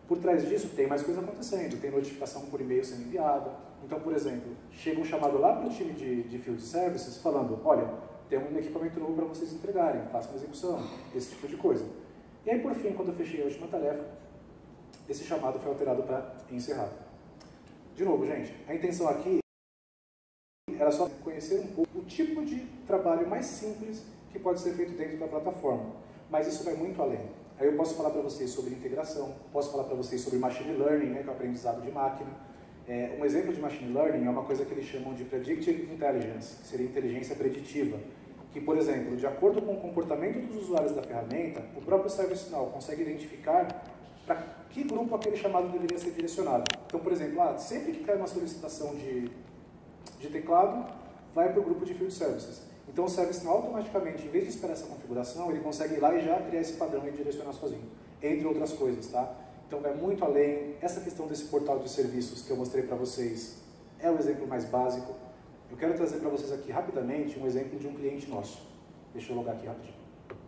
Por trás disso tem mais coisa acontecendo, tem notificação por e-mail sendo enviada. Então, por exemplo, chega um chamado lá para o time de, de Field Services falando, olha, tem um equipamento novo para vocês entregarem, façam a execução, esse tipo de coisa. E aí, por fim, quando eu fechei a última tarefa, esse chamado foi alterado para encerrado. De novo, gente, a intenção aqui era só conhecer um pouco o tipo de trabalho mais simples que pode ser feito dentro da plataforma. Mas isso vai muito além. Aí eu posso falar para vocês sobre integração, posso falar para vocês sobre machine learning, né, que é o aprendizado de máquina. É, um exemplo de machine learning é uma coisa que eles chamam de predictive intelligence, que seria inteligência preditiva. Que, por exemplo, de acordo com o comportamento dos usuários da ferramenta, o próprio ServiceNow consegue identificar para que grupo aquele chamado deveria ser direcionado. Então, por exemplo, ah, sempre que cai uma solicitação de, de teclado, vai para o grupo de Field Services. Então, o ServiceNow automaticamente, em vez de esperar essa configuração, ele consegue ir lá e já criar esse padrão e direcionar sozinho, entre outras coisas, tá? Então, vai muito além. Essa questão desse portal de serviços que eu mostrei para vocês é o exemplo mais básico. Eu quero trazer para vocês aqui rapidamente um exemplo de um cliente nosso. Deixa eu logar aqui rapidinho.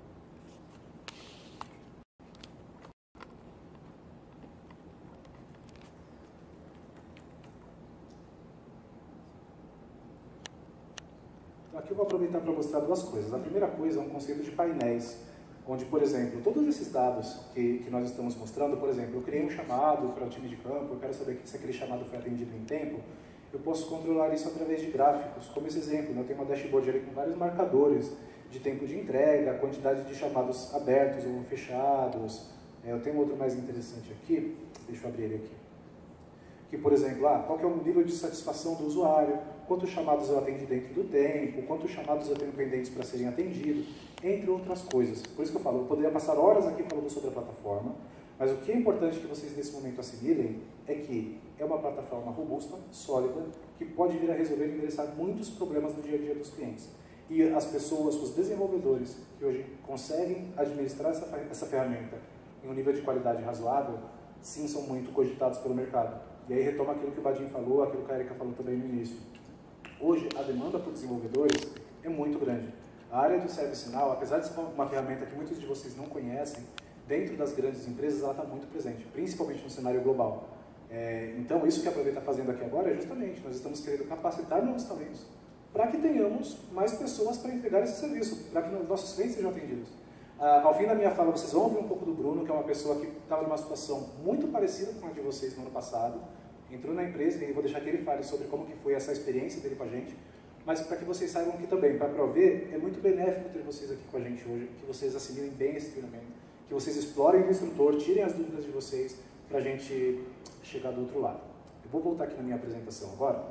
Então, aqui eu vou aproveitar para mostrar duas coisas. A primeira coisa é um conceito de painéis, onde, por exemplo, todos esses dados que, que nós estamos mostrando, por exemplo, eu criei um chamado para o time de campo, eu quero saber se aquele chamado foi atendido em tempo, eu posso controlar isso através de gráficos, como esse exemplo, né? Eu tenho uma dashboard ali com vários marcadores de tempo de entrega, quantidade de chamados abertos ou fechados. É, eu tenho outro mais interessante aqui, deixa eu abrir ele aqui. Que, por exemplo, ah, qual que é o nível de satisfação do usuário, quantos chamados eu atendi dentro do tempo, quantos chamados eu tenho pendentes para serem atendidos, entre outras coisas. Por isso que eu falo, eu poderia passar horas aqui falando sobre a plataforma, mas o que é importante que vocês nesse momento assimilem é que é uma plataforma robusta, sólida, que pode vir a resolver e endereçar muitos problemas do dia a dia dos clientes. E as pessoas, os desenvolvedores que hoje conseguem administrar essa, essa ferramenta em um nível de qualidade razoável, sim, são muito cogitados pelo mercado. E aí retoma aquilo que o Badin falou, aquilo que a Erika falou também no início. Hoje, a demanda por desenvolvedores é muito grande. A área do ServiceNow, apesar de ser uma ferramenta que muitos de vocês não conhecem, dentro das grandes empresas ela está muito presente, principalmente no cenário global. É, então, isso que a Aproveita está fazendo aqui agora é justamente, nós estamos querendo capacitar novos talentos para que tenhamos mais pessoas para entregar esse serviço, para que nossos clientes sejam atendidos. Ah, ao fim da minha fala, vocês vão ouvir um pouco do Bruno, que é uma pessoa que estava numa situação muito parecida com a de vocês no ano passado, entrou na empresa, e eu vou deixar que ele fale sobre como que foi essa experiência dele com a gente, mas para que vocês saibam que também, para a Prover, é muito benéfico ter vocês aqui com a gente hoje, que vocês assimilem bem esse treinamento, que vocês explorem o instrutor, tirem as dúvidas de vocês, para a gente chegar do outro lado. Eu vou voltar aqui na minha apresentação agora,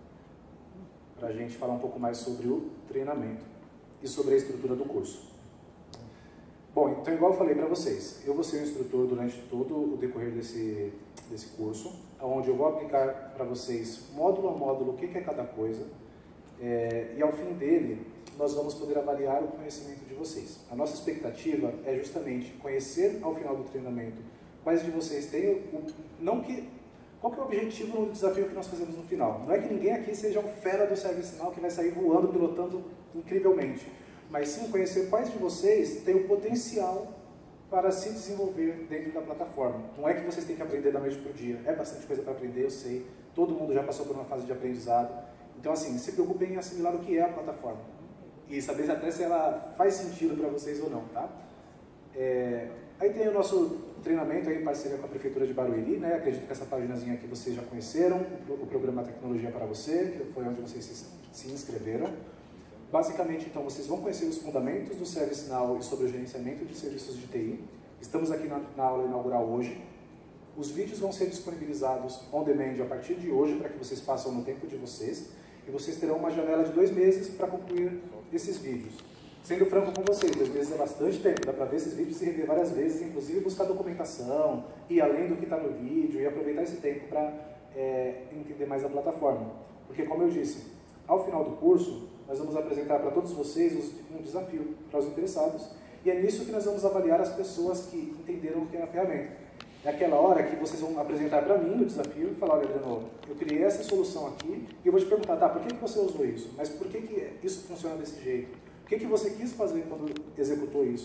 para a gente falar um pouco mais sobre o treinamento e sobre a estrutura do curso. Bom, então igual eu falei para vocês, eu vou ser o instrutor durante todo o decorrer desse, desse curso, onde eu vou aplicar para vocês, módulo a módulo, o que é cada coisa, é, e ao fim dele, nós vamos poder avaliar o conhecimento de vocês. A nossa expectativa é justamente conhecer ao final do treinamento quais de vocês têm, o, não que, qual que é o objetivo no desafio que nós fazemos no final. Não é que ninguém aqui seja um fera do ServiceNow que vai sair voando, pilotando incrivelmente, mas sim conhecer quais de vocês têm o potencial para se desenvolver dentro da plataforma. Não é que vocês têm que aprender da noite para o dia, é bastante coisa para aprender, eu sei, todo mundo já passou por uma fase de aprendizado. Então, assim, se preocupem em assimilar o que é a plataforma e saber até se ela faz sentido para vocês ou não, tá? É, aí tem o nosso treinamento aí em parceria com a Prefeitura de Barueri, né? Acredito que essa paginazinha aqui vocês já conheceram, o programa Tecnologia para Você, que foi onde vocês se, se inscreveram. Basicamente, então, vocês vão conhecer os fundamentos do ServiceNow e sobre o gerenciamento de serviços de T I. Estamos aqui na, na aula inaugural hoje. Os vídeos vão ser disponibilizados on demand a partir de hoje, para que vocês façam no tempo de vocês. E vocês terão uma janela de dois meses para concluir esses vídeos. Sendo franco com vocês, dois meses é bastante tempo, dá para ver esses vídeos e rever várias vezes, inclusive buscar documentação, ir além do que está no vídeo e aproveitar esse tempo para é, entender mais a plataforma. Porque, como eu disse, ao final do curso, nós vamos apresentar para todos vocês um desafio para os interessados, e é nisso que nós vamos avaliar as pessoas que entenderam o que é a ferramenta. É aquela hora que vocês vão apresentar para mim o desafio e falar: olha, Adriano, eu criei essa solução aqui, e eu vou te perguntar, tá, por que, que você usou isso? Mas por que, que isso funciona desse jeito? O que, que você quis fazer quando executou isso?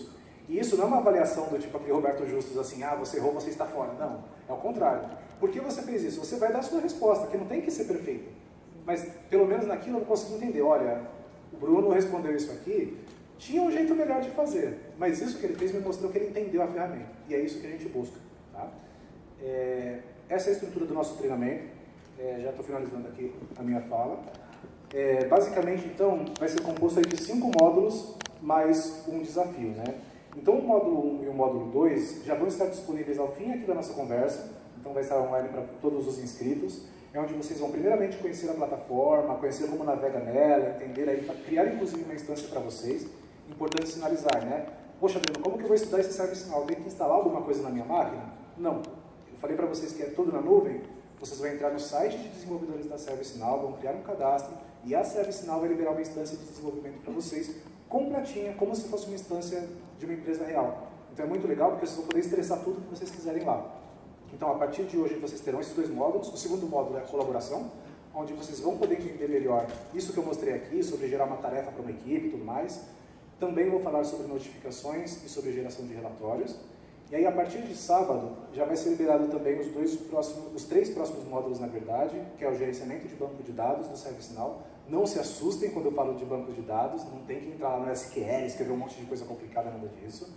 E isso não é uma avaliação do tipo aquele Roberto Justus, assim, ah, você errou, você está fora. Não, é o contrário. Por que você fez isso? Você vai dar a sua resposta, que não tem que ser perfeita. Mas, pelo menos naquilo, eu consigo entender, olha, o Bruno respondeu isso aqui, tinha um jeito melhor de fazer, mas isso que ele fez me mostrou que ele entendeu a ferramenta. E é isso que a gente busca. Tá? É, essa é a estrutura do nosso treinamento. É, já estou finalizando aqui a minha fala. É, basicamente, então, vai ser composto aí de cinco módulos mais um desafio, né? Então, o módulo um e o módulo dois já vão estar disponíveis ao fim aqui da nossa conversa. Então, vai estar online para todos os inscritos. É onde vocês vão primeiramente conhecer a plataforma, conhecer como navega nela, entender aí, criar inclusive uma instância para vocês. Importante sinalizar, né? Poxa, Bruno, como que eu vou estudar esse ServiceNow? Eu tenho que instalar alguma coisa na minha máquina? Não. Eu falei para vocês que é tudo na nuvem. Vocês vão entrar no site de desenvolvedores da ServiceNow, vão criar um cadastro e a ServiceNow vai liberar uma instância de desenvolvimento para vocês, completinha, como se fosse uma instância de uma empresa real. Então é muito legal porque vocês vão poder estressar tudo que vocês quiserem lá. Então a partir de hoje vocês terão esses dois módulos. O segundo módulo é a colaboração, onde vocês vão poder entender melhor isso que eu mostrei aqui, sobre gerar uma tarefa para uma equipe e tudo mais. Também vou falar sobre notificações e sobre geração de relatórios. E aí, a partir de sábado, já vai ser liberado também os, dois próximos, os três próximos módulos, na verdade, que é o gerenciamento de banco de dados do ServiceNow. Não se assustem quando eu falo de banco de dados, não tem que entrar lá no S Q L, escrever um monte de coisa complicada, nada disso.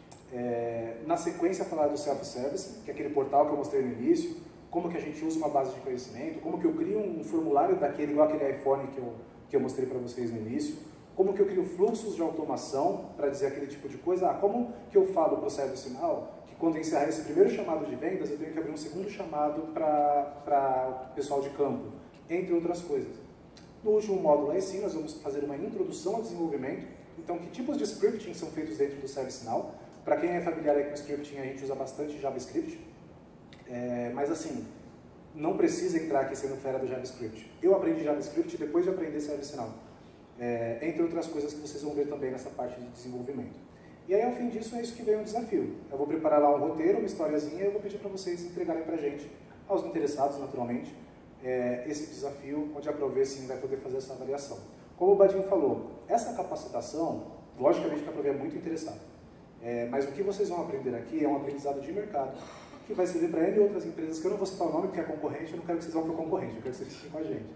É, na sequência, falar do Self-Service, que é aquele portal que eu mostrei no início, como que a gente usa uma base de conhecimento, como que eu crio um formulário daquele, igual aquele iPhone que eu, que eu mostrei para vocês no início, como que eu crio fluxos de automação para dizer aquele tipo de coisa, ah, como que eu falo para o ServiceNow que quando encerrar esse primeiro chamado de vendas, eu tenho que abrir um segundo chamado para o pessoal de campo, entre outras coisas. No último módulo aí sim, nós vamos fazer uma introdução ao desenvolvimento, então que tipos de scripting são feitos dentro do ServiceNow. Para quem é familiar aí com scripting, a gente usa bastante JavaScript, é, mas assim, não precisa entrar aqui sendo fera do JavaScript. Eu aprendi JavaScript depois de aprender ServiceNow. É, entre outras coisas que vocês vão ver também nessa parte de desenvolvimento. E aí, ao fim disso, é isso que vem o desafio. Eu vou preparar lá um roteiro, uma historiazinha, e eu vou pedir para vocês entregarem para a gente, aos interessados, naturalmente, é, esse desafio, onde a Provê, sim, vai poder fazer essa avaliação. Como o Badinho falou, essa capacitação, logicamente que a Provê é muito interessada, é, mas o que vocês vão aprender aqui é um aprendizado de mercado, que vai servir para N outras empresas, que eu não vou citar o nome porque é concorrente, eu não quero que vocês vão para o concorrente, eu quero que vocês fiquem com a gente.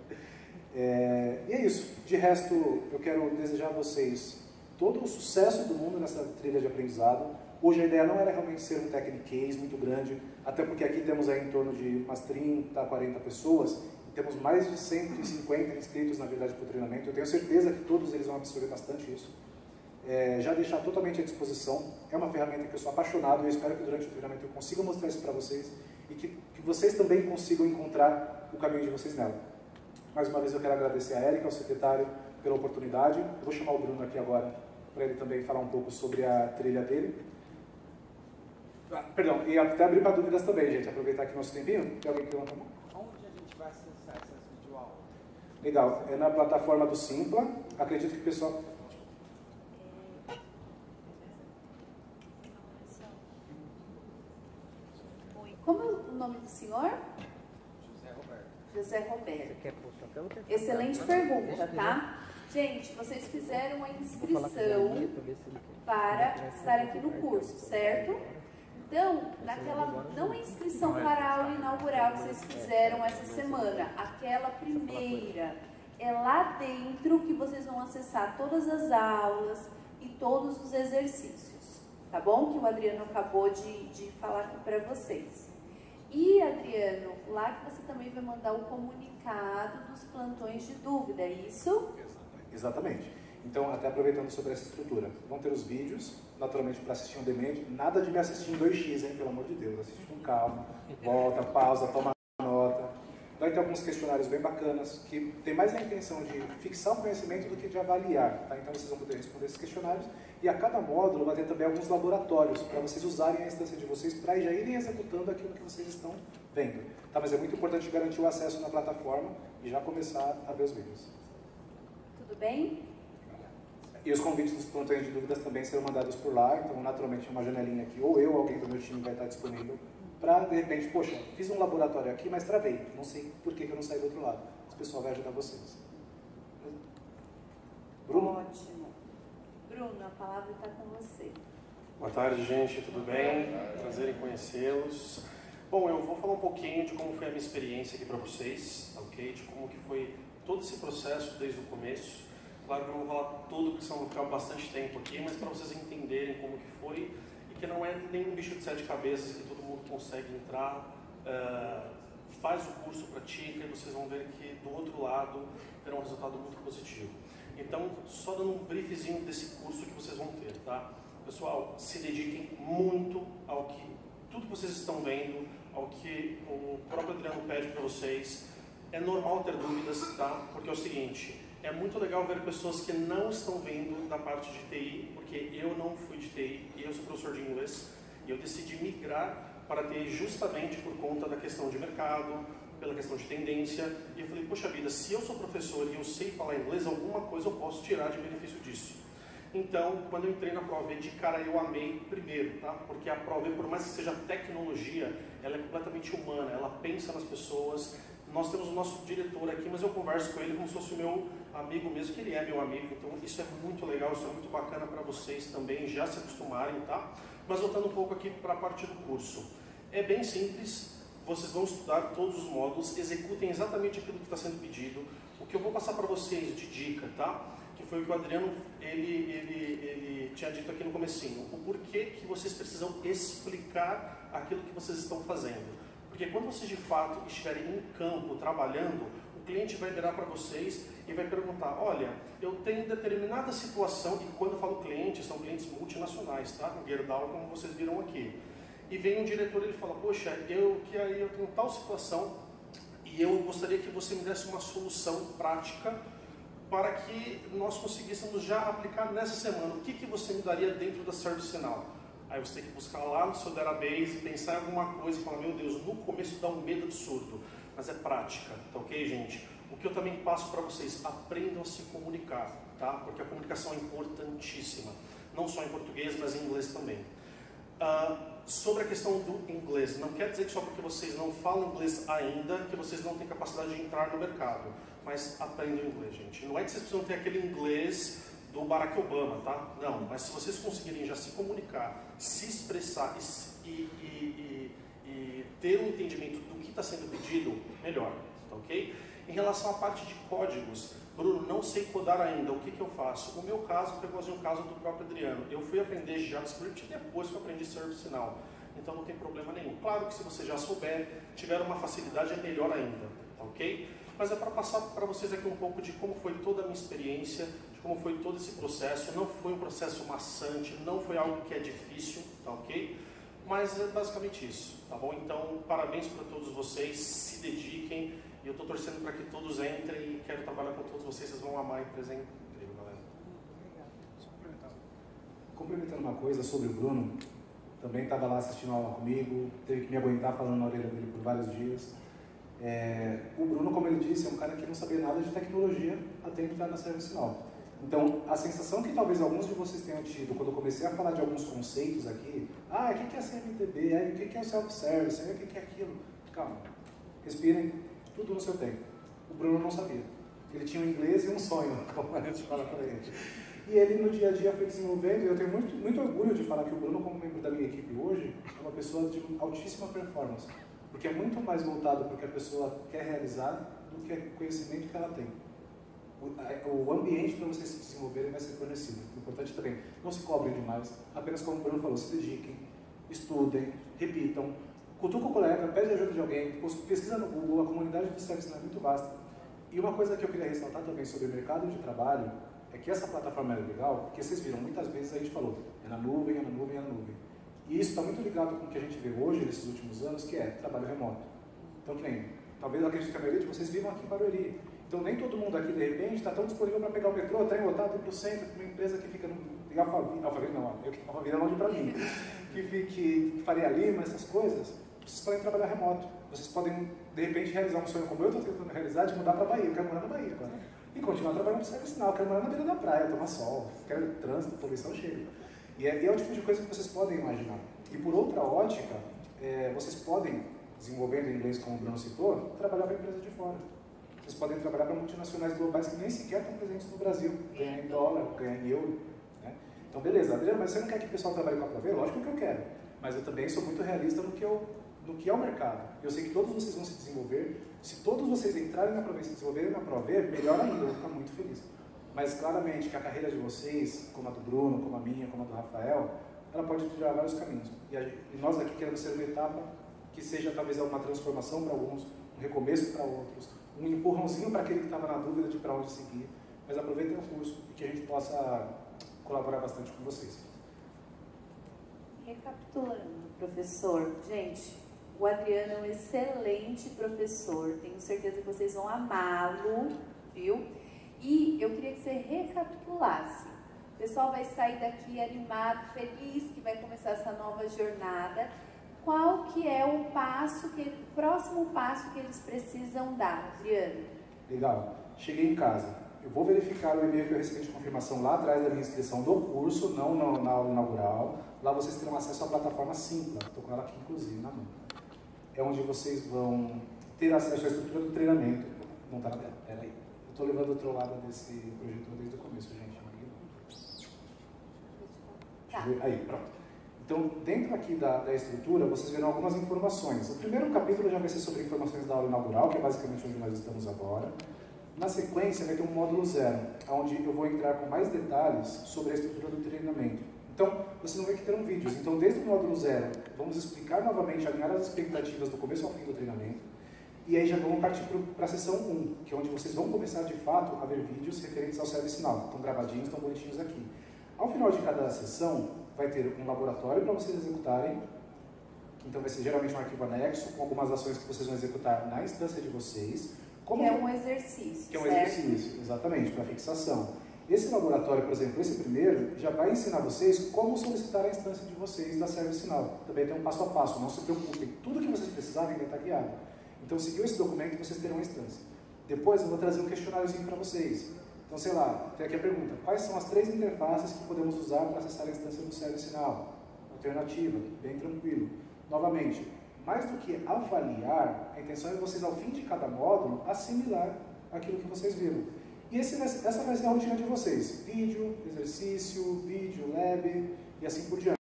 É, e é isso. De resto, eu quero desejar a vocês todo o sucesso do mundo nessa trilha de aprendizado. Hoje a ideia não era realmente ser um Technic Case muito grande, até porque aqui temos aí em torno de umas trinta, quarenta pessoas, e temos mais de cento e cinquenta inscritos, na verdade, para o treinamento. Eu tenho certeza que todos eles vão absorver bastante isso. É, já deixar totalmente à disposição. É uma ferramenta que eu sou apaixonado e eu espero que durante o treinamento eu consiga mostrar isso para vocês e que, que vocês também consigam encontrar o caminho de vocês nela. Mais uma vez eu quero agradecer a Érica, ao secretário, pela oportunidade. Eu vou chamar o Bruno aqui agora para ele também falar um pouco sobre a trilha dele. Ah, perdão, e até abrir para dúvidas também, gente. Aproveitar aqui nosso tempinho. Tem alguém que levanta a mão? Onde a gente vai acessar essas videoaulas? Legal, é na plataforma do Simpla. Acredito que o pessoal... Como é o nome do senhor? José Roberto. Excelente pergunta, tá? Gente, vocês fizeram a inscrição para estar aqui no curso, certo? Então, naquela, não a inscrição para a aula inaugural que vocês fizeram essa semana, aquela primeira, é lá dentro que vocês vão acessar todas as aulas e todos os exercícios, tá bom? Que o Adriano acabou de, de falar aqui para vocês. E, Adriano, lá que você também vai mandar o comunicado dos plantões de dúvida, é isso? Exatamente. Então, até aproveitando sobre essa estrutura, vão ter os vídeos, naturalmente para assistir um demand, nada de me assistir em dois x, hein, pelo amor de Deus, assiste com calma, volta, pausa, toma nota. Vai ter alguns questionários bem bacanas, que tem mais a intenção de fixar o conhecimento do que de avaliar, tá? Então vocês vão poder responder esses questionários, e a cada módulo vai ter também alguns laboratórios, para vocês usarem a instância de vocês para já irem executando aquilo que vocês estão vendo. Tá? Mas é muito importante garantir o acesso na plataforma e já começar a ver os vídeos. Tudo bem? E os convites dos plantões de dúvidas também serão mandados por lá, então naturalmente uma janelinha aqui, ou eu ou alguém do meu time vai estar disponível para, de repente, poxa, fiz um laboratório aqui, mas travei, não sei por que, que eu não saí do outro lado. Esse pessoal vai ajudar vocês. Bruno? Ótimo. Bruno, a palavra está com você. Boa tarde, gente, tudo bem? Prazer em conhecê-los. Bom, eu vou falar um pouquinho de como foi a minha experiência aqui para vocês, ok? De como que foi todo esse processo desde o começo. Claro que eu não vou falar tudo, porque senão eu vou ficar bastante tempo aqui, mas para vocês entenderem como que foi e que não é nenhum bicho de sete cabeças que todo mundo consegue entrar, uh, faz o curso, pratica e vocês vão ver que do outro lado terá um resultado muito positivo. Então, só dando um briefzinho desse curso que vocês vão ter, tá? Pessoal, se dediquem muito ao que tudo que vocês estão vendo, ao que o próprio Adriano pede para vocês. É normal ter dúvidas, tá? Porque é o seguinte, é muito legal ver pessoas que não estão vindo da parte de T I, porque eu não fui de T I e eu sou professor de inglês, e eu decidi migrar para T I justamente por conta da questão de mercado, pela questão de tendência, e eu falei, poxa vida, se eu sou professor e eu sei falar inglês, alguma coisa eu posso tirar de benefício disso. Então, quando eu entrei na Prove, de cara eu amei primeiro, tá? Porque a Prove, por mais que seja tecnologia, ela é completamente humana, ela pensa nas pessoas. Nós temos o nosso diretor aqui, mas eu converso com ele como se fosse o meu amigo mesmo, que ele é meu amigo. Então, isso é muito legal, isso é muito bacana para vocês também já se acostumarem, tá? Mas voltando um pouco aqui para a parte do curso. É bem simples, vocês vão estudar todos os módulos, executem exatamente aquilo que está sendo pedido. O que eu vou passar para vocês de dica, tá? Que foi o que o Adriano ele, ele, ele tinha dito aqui no comecinho. O porquê que vocês precisam explicar aquilo que vocês estão fazendo. Porque quando vocês de fato estiverem em campo trabalhando, o cliente vai virar para vocês e vai perguntar, olha, eu tenho determinada situação, e quando eu falo cliente, são clientes multinacionais, tá? O Gerdau, como vocês viram aqui. E vem um diretor e ele fala, poxa, eu que aí eu tenho tal situação e eu gostaria que você me desse uma solução prática para que nós conseguíssemos já aplicar nessa semana. O que, que você me daria dentro da ServiceNow? Aí você tem que buscar lá no seu database, pensar em alguma coisa e falar, meu Deus, no começo dá um medo absurdo, mas é prática, tá ok, gente? O que eu também passo para vocês, aprendam a se comunicar, tá? Porque a comunicação é importantíssima, não só em português, mas em inglês também. Uh, sobre a questão do inglês, não quer dizer que só porque vocês não falam inglês ainda, que vocês não têm capacidade de entrar no mercado, mas aprendam inglês, gente. Não é que vocês precisam ter aquele inglês do Barack Obama, tá? Não, mas se vocês conseguirem já se comunicar, se expressar e, e, e, e ter um entendimento do que está sendo pedido, melhor, tá ok? Em relação à parte de códigos, Bruno, não sei codar ainda, o que, que eu faço? O meu caso foi quase um caso do próprio Adriano. Eu fui aprender JavaScript depois que eu aprendi ServiceNow, então não tem problema nenhum. Claro que se você já souber, tiver uma facilidade, é melhor ainda, tá ok? Mas é para passar para vocês aqui um pouco de como foi toda a minha experiência, como foi todo esse processo. Não foi um processo maçante, não foi algo que é difícil, tá ok? Mas é basicamente isso, tá bom? Então, parabéns para todos vocês, se dediquem, e eu estou torcendo para que todos entrem e quero trabalhar com todos vocês, vocês vão amar a empresa, é incrível, galera. Complementando uma coisa sobre o Bruno, também estava lá assistindo a aula comigo, teve que me aguentar falando na orelha dele por vários dias. É, o Bruno, como ele disse, é um cara que não sabia nada de tecnologia até entrar na ServiceNow. Então, a sensação que talvez alguns de vocês tenham tido quando eu comecei a falar de alguns conceitos aqui, ah, o que é C M D B, o que é o self-service, o que é aquilo? Calma, respirem, tudo no seu tempo. O Bruno não sabia. Ele tinha um inglês e um sonho, como a gente fala pra ele. E ele no dia a dia foi desenvolvendo, e eu tenho muito, muito orgulho de falar que o Bruno, como membro da minha equipe hoje, é uma pessoa de altíssima performance. Porque é muito mais voltado para o que a pessoa quer realizar do que o conhecimento que ela tem. O ambiente para vocês se desenvolverem vai ser fornecido. O importante também, não se cobrem demais, apenas como o Bruno falou, se dediquem, estudem, repitam, cutuca o colega, pede ajuda de alguém, pesquisa no Google, a comunidade de ServiceNow é muito vasta. E uma coisa que eu queria ressaltar também sobre o mercado de trabalho é que essa plataforma é legal, porque vocês viram, muitas vezes a gente falou, é na nuvem, é na nuvem, é na nuvem. E isso está muito ligado com o que a gente vê hoje, nesses últimos anos, que é trabalho remoto. Então, que nem, talvez eu acredito que a maioria de vocês vivam aqui em Barueri. Então, nem todo mundo aqui, de repente, está tão disponível para pegar o metrô, trem lotado, ir para o centro, uma empresa que fica no Alphaville, Alphaville não, Alphaville é longe para mim, que fique Faria Lima, essas coisas, vocês podem trabalhar remoto. Vocês podem, de repente, realizar um sonho como eu estou tentando realizar, de mudar para a Bahia. Eu quero morar na Bahia agora. E continuar trabalhando no ServiceNow. Eu quero morar na beira da praia, tomar sol, quero trânsito, poluição, chega. E é, e é o tipo de coisa que vocês podem imaginar. E por outra ótica, é, vocês podem, desenvolvendo em inglês, como o Bruno citou, trabalhar para empresas de fora. Vocês podem trabalhar para multinacionais globais que nem sequer estão presentes no Brasil, ganhar em dólar, ganhar em euro. Né? Então, beleza, Adriano, mas você não quer que o pessoal trabalhe com a Prover? Lógico que eu quero, mas eu também sou muito realista no que, eu, no que é o mercado. Eu sei que todos vocês vão se desenvolver, se todos vocês entrarem na Prover e se desenvolverem na Prover, melhor ainda, eu vou ficar muito feliz. Mas claramente que a carreira de vocês, como a do Bruno, como a minha, como a do Rafael, ela pode trilhar vários caminhos. E, a, e nós aqui queremos ser uma etapa que seja talvez uma transformação para alguns, um recomeço para outros, um empurrãozinho para aquele que estava na dúvida de para onde seguir. Mas aproveitem o curso e que a gente possa colaborar bastante com vocês. Recapitulando, professor, gente, o Adriano é um excelente professor, tenho certeza que vocês vão amá-lo, viu? E eu queria que você recapitulasse. O pessoal vai sair daqui animado, feliz que vai começar essa nova jornada. Qual que é o passo, que, o próximo passo que eles precisam dar, Adriano? Legal. Cheguei em casa. Eu vou verificar o e-mail que eu recebi de confirmação lá atrás da minha inscrição do curso, não na, na aula inaugural. Lá vocês terão acesso à plataforma Simpla. Estou com ela aqui, inclusive, na mão. É onde vocês vão ter acesso à estrutura do treinamento. Não está na tela, peraí. Eu estou levando a trollada desse projetor desde o começo, gente. Tá. Aí, pronto. Então, dentro aqui da, da estrutura, vocês verão algumas informações. O primeiro capítulo já vai ser sobre informações da aula inaugural, que é basicamente onde nós estamos agora. Na sequência, vai ter um módulo zero, onde eu vou entrar com mais detalhes sobre a estrutura do treinamento. Então, vocês vão ver que terão vídeos. Então, desde o módulo zero, vamos explicar novamente, alinhar as expectativas do começo ao fim do treinamento. E aí já vamos partir para a sessão um, que é onde vocês vão começar, de fato, a ver vídeos referentes ao ServiceNow. Estão gravadinhos, estão bonitinhos aqui. Ao final de cada sessão, vai ter um laboratório para vocês executarem. Então, vai ser geralmente um arquivo anexo, com algumas ações que vocês vão executar na instância de vocês. Como que é um exercício, Que é um certo? exercício, exatamente, para fixação. Esse laboratório, por exemplo, esse primeiro, já vai ensinar vocês como solicitar a instância de vocês da ServiceNow. Também tem um passo a passo, não se preocupem. Tudo que vocês precisarem vai estar guiado. Então, seguiu esse documento, vocês terão a instância. Depois, eu vou trazer um questionáriozinho para vocês. Então, sei lá, tem aqui a pergunta. Quais são as três interfaces que podemos usar para acessar a instância do ServiceNow? Alternativa, bem tranquilo. Novamente, mais do que avaliar, a intenção é vocês, ao fim de cada módulo, assimilar aquilo que vocês viram. E esse, essa vai ser a rotina de vocês. Vídeo, exercício, vídeo, lab e assim por diante.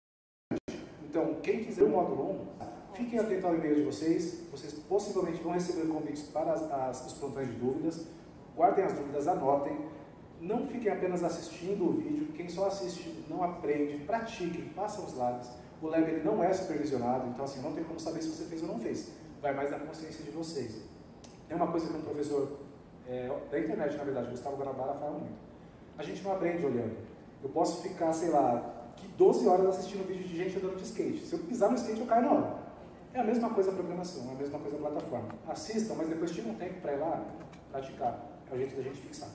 Então, quem quiser o módulo um, fiquem atentos ao e-mail de vocês. Vocês possivelmente vão receber convites para as, as, os plantões de dúvidas. Guardem as dúvidas, anotem. Não fiquem apenas assistindo o vídeo. Quem só assiste não aprende. Pratiquem, façam os labs. O lab ele não é supervisionado, então assim, não tem como saber se você fez ou não fez. Vai mais da consciência de vocês. Tem uma coisa que um professor é, da internet, na verdade, Gustavo Guanabara, fala muito. A gente não aprende olhando. Eu posso ficar, sei lá, doze horas assistindo vídeo de gente andando de skate. Se eu pisar no skate, eu caio na hora. É a mesma coisa a programação, é a mesma coisa a plataforma. Assistam, mas depois tiram um tempo para ir lá praticar. É o jeito da gente fixar.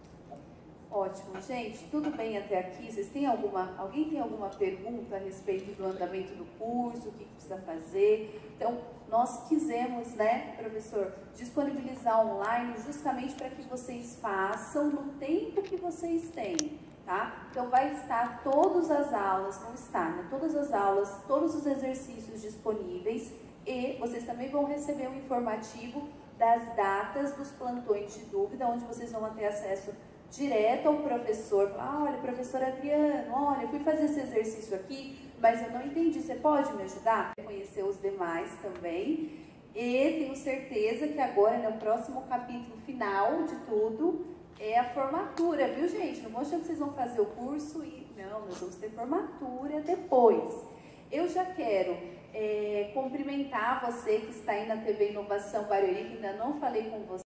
Ótimo, gente, tudo bem até aqui? Vocês têm alguma, alguém tem alguma pergunta a respeito do andamento do curso, o que precisa fazer? Então, nós quisemos, né, professor, disponibilizar online justamente para que vocês façam no tempo que vocês têm, tá? Então, vai estar todas as aulas, vão estar, né, todas as aulas, todos os exercícios disponíveis e vocês também vão receber um informativo das datas dos plantões de dúvida, onde vocês vão ter acesso direto ao professor. Ah, olha, professor Adriano, olha, eu fui fazer esse exercício aqui, mas eu não entendi, você pode me ajudar? Conhecer os demais também. E tenho certeza que agora, no próximo capítulo final de tudo, é a formatura, viu, gente? Não vou achar que vocês vão fazer o curso e... Não, nós vamos ter formatura depois. Eu já quero é, cumprimentar você que está aí na T V Inovação Barueri, que ainda não falei com você.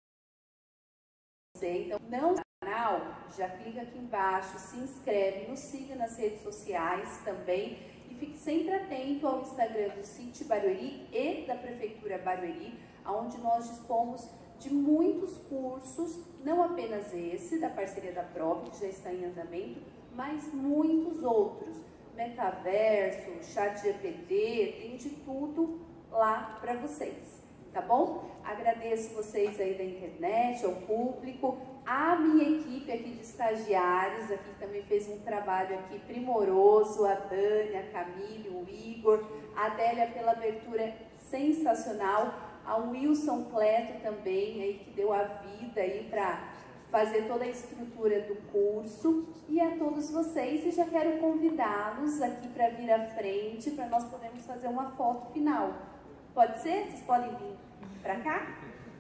Então, não canal, já clica aqui embaixo, se inscreve, nos siga nas redes sociais também e fique sempre atento ao Instagram do City Barueri e da Prefeitura Barueri, onde nós dispomos de muitos cursos, não apenas esse da parceria da Prove, que já está em andamento, mas muitos outros, metaverso, chat G P T, tem de tudo lá para vocês. Tá bom? Agradeço vocês aí da internet, ao público, a minha equipe aqui de estagiários, aqui também fez um trabalho aqui primoroso, a Dani, a Camille, o Igor, a Adélia pela abertura sensacional, a Wilson Cleto também, aí que deu a vida aí para fazer toda a estrutura do curso, e a todos vocês, e já quero convidá-los aqui para vir à frente, para nós podermos fazer uma foto final. Pode ser? Vocês podem vir para cá?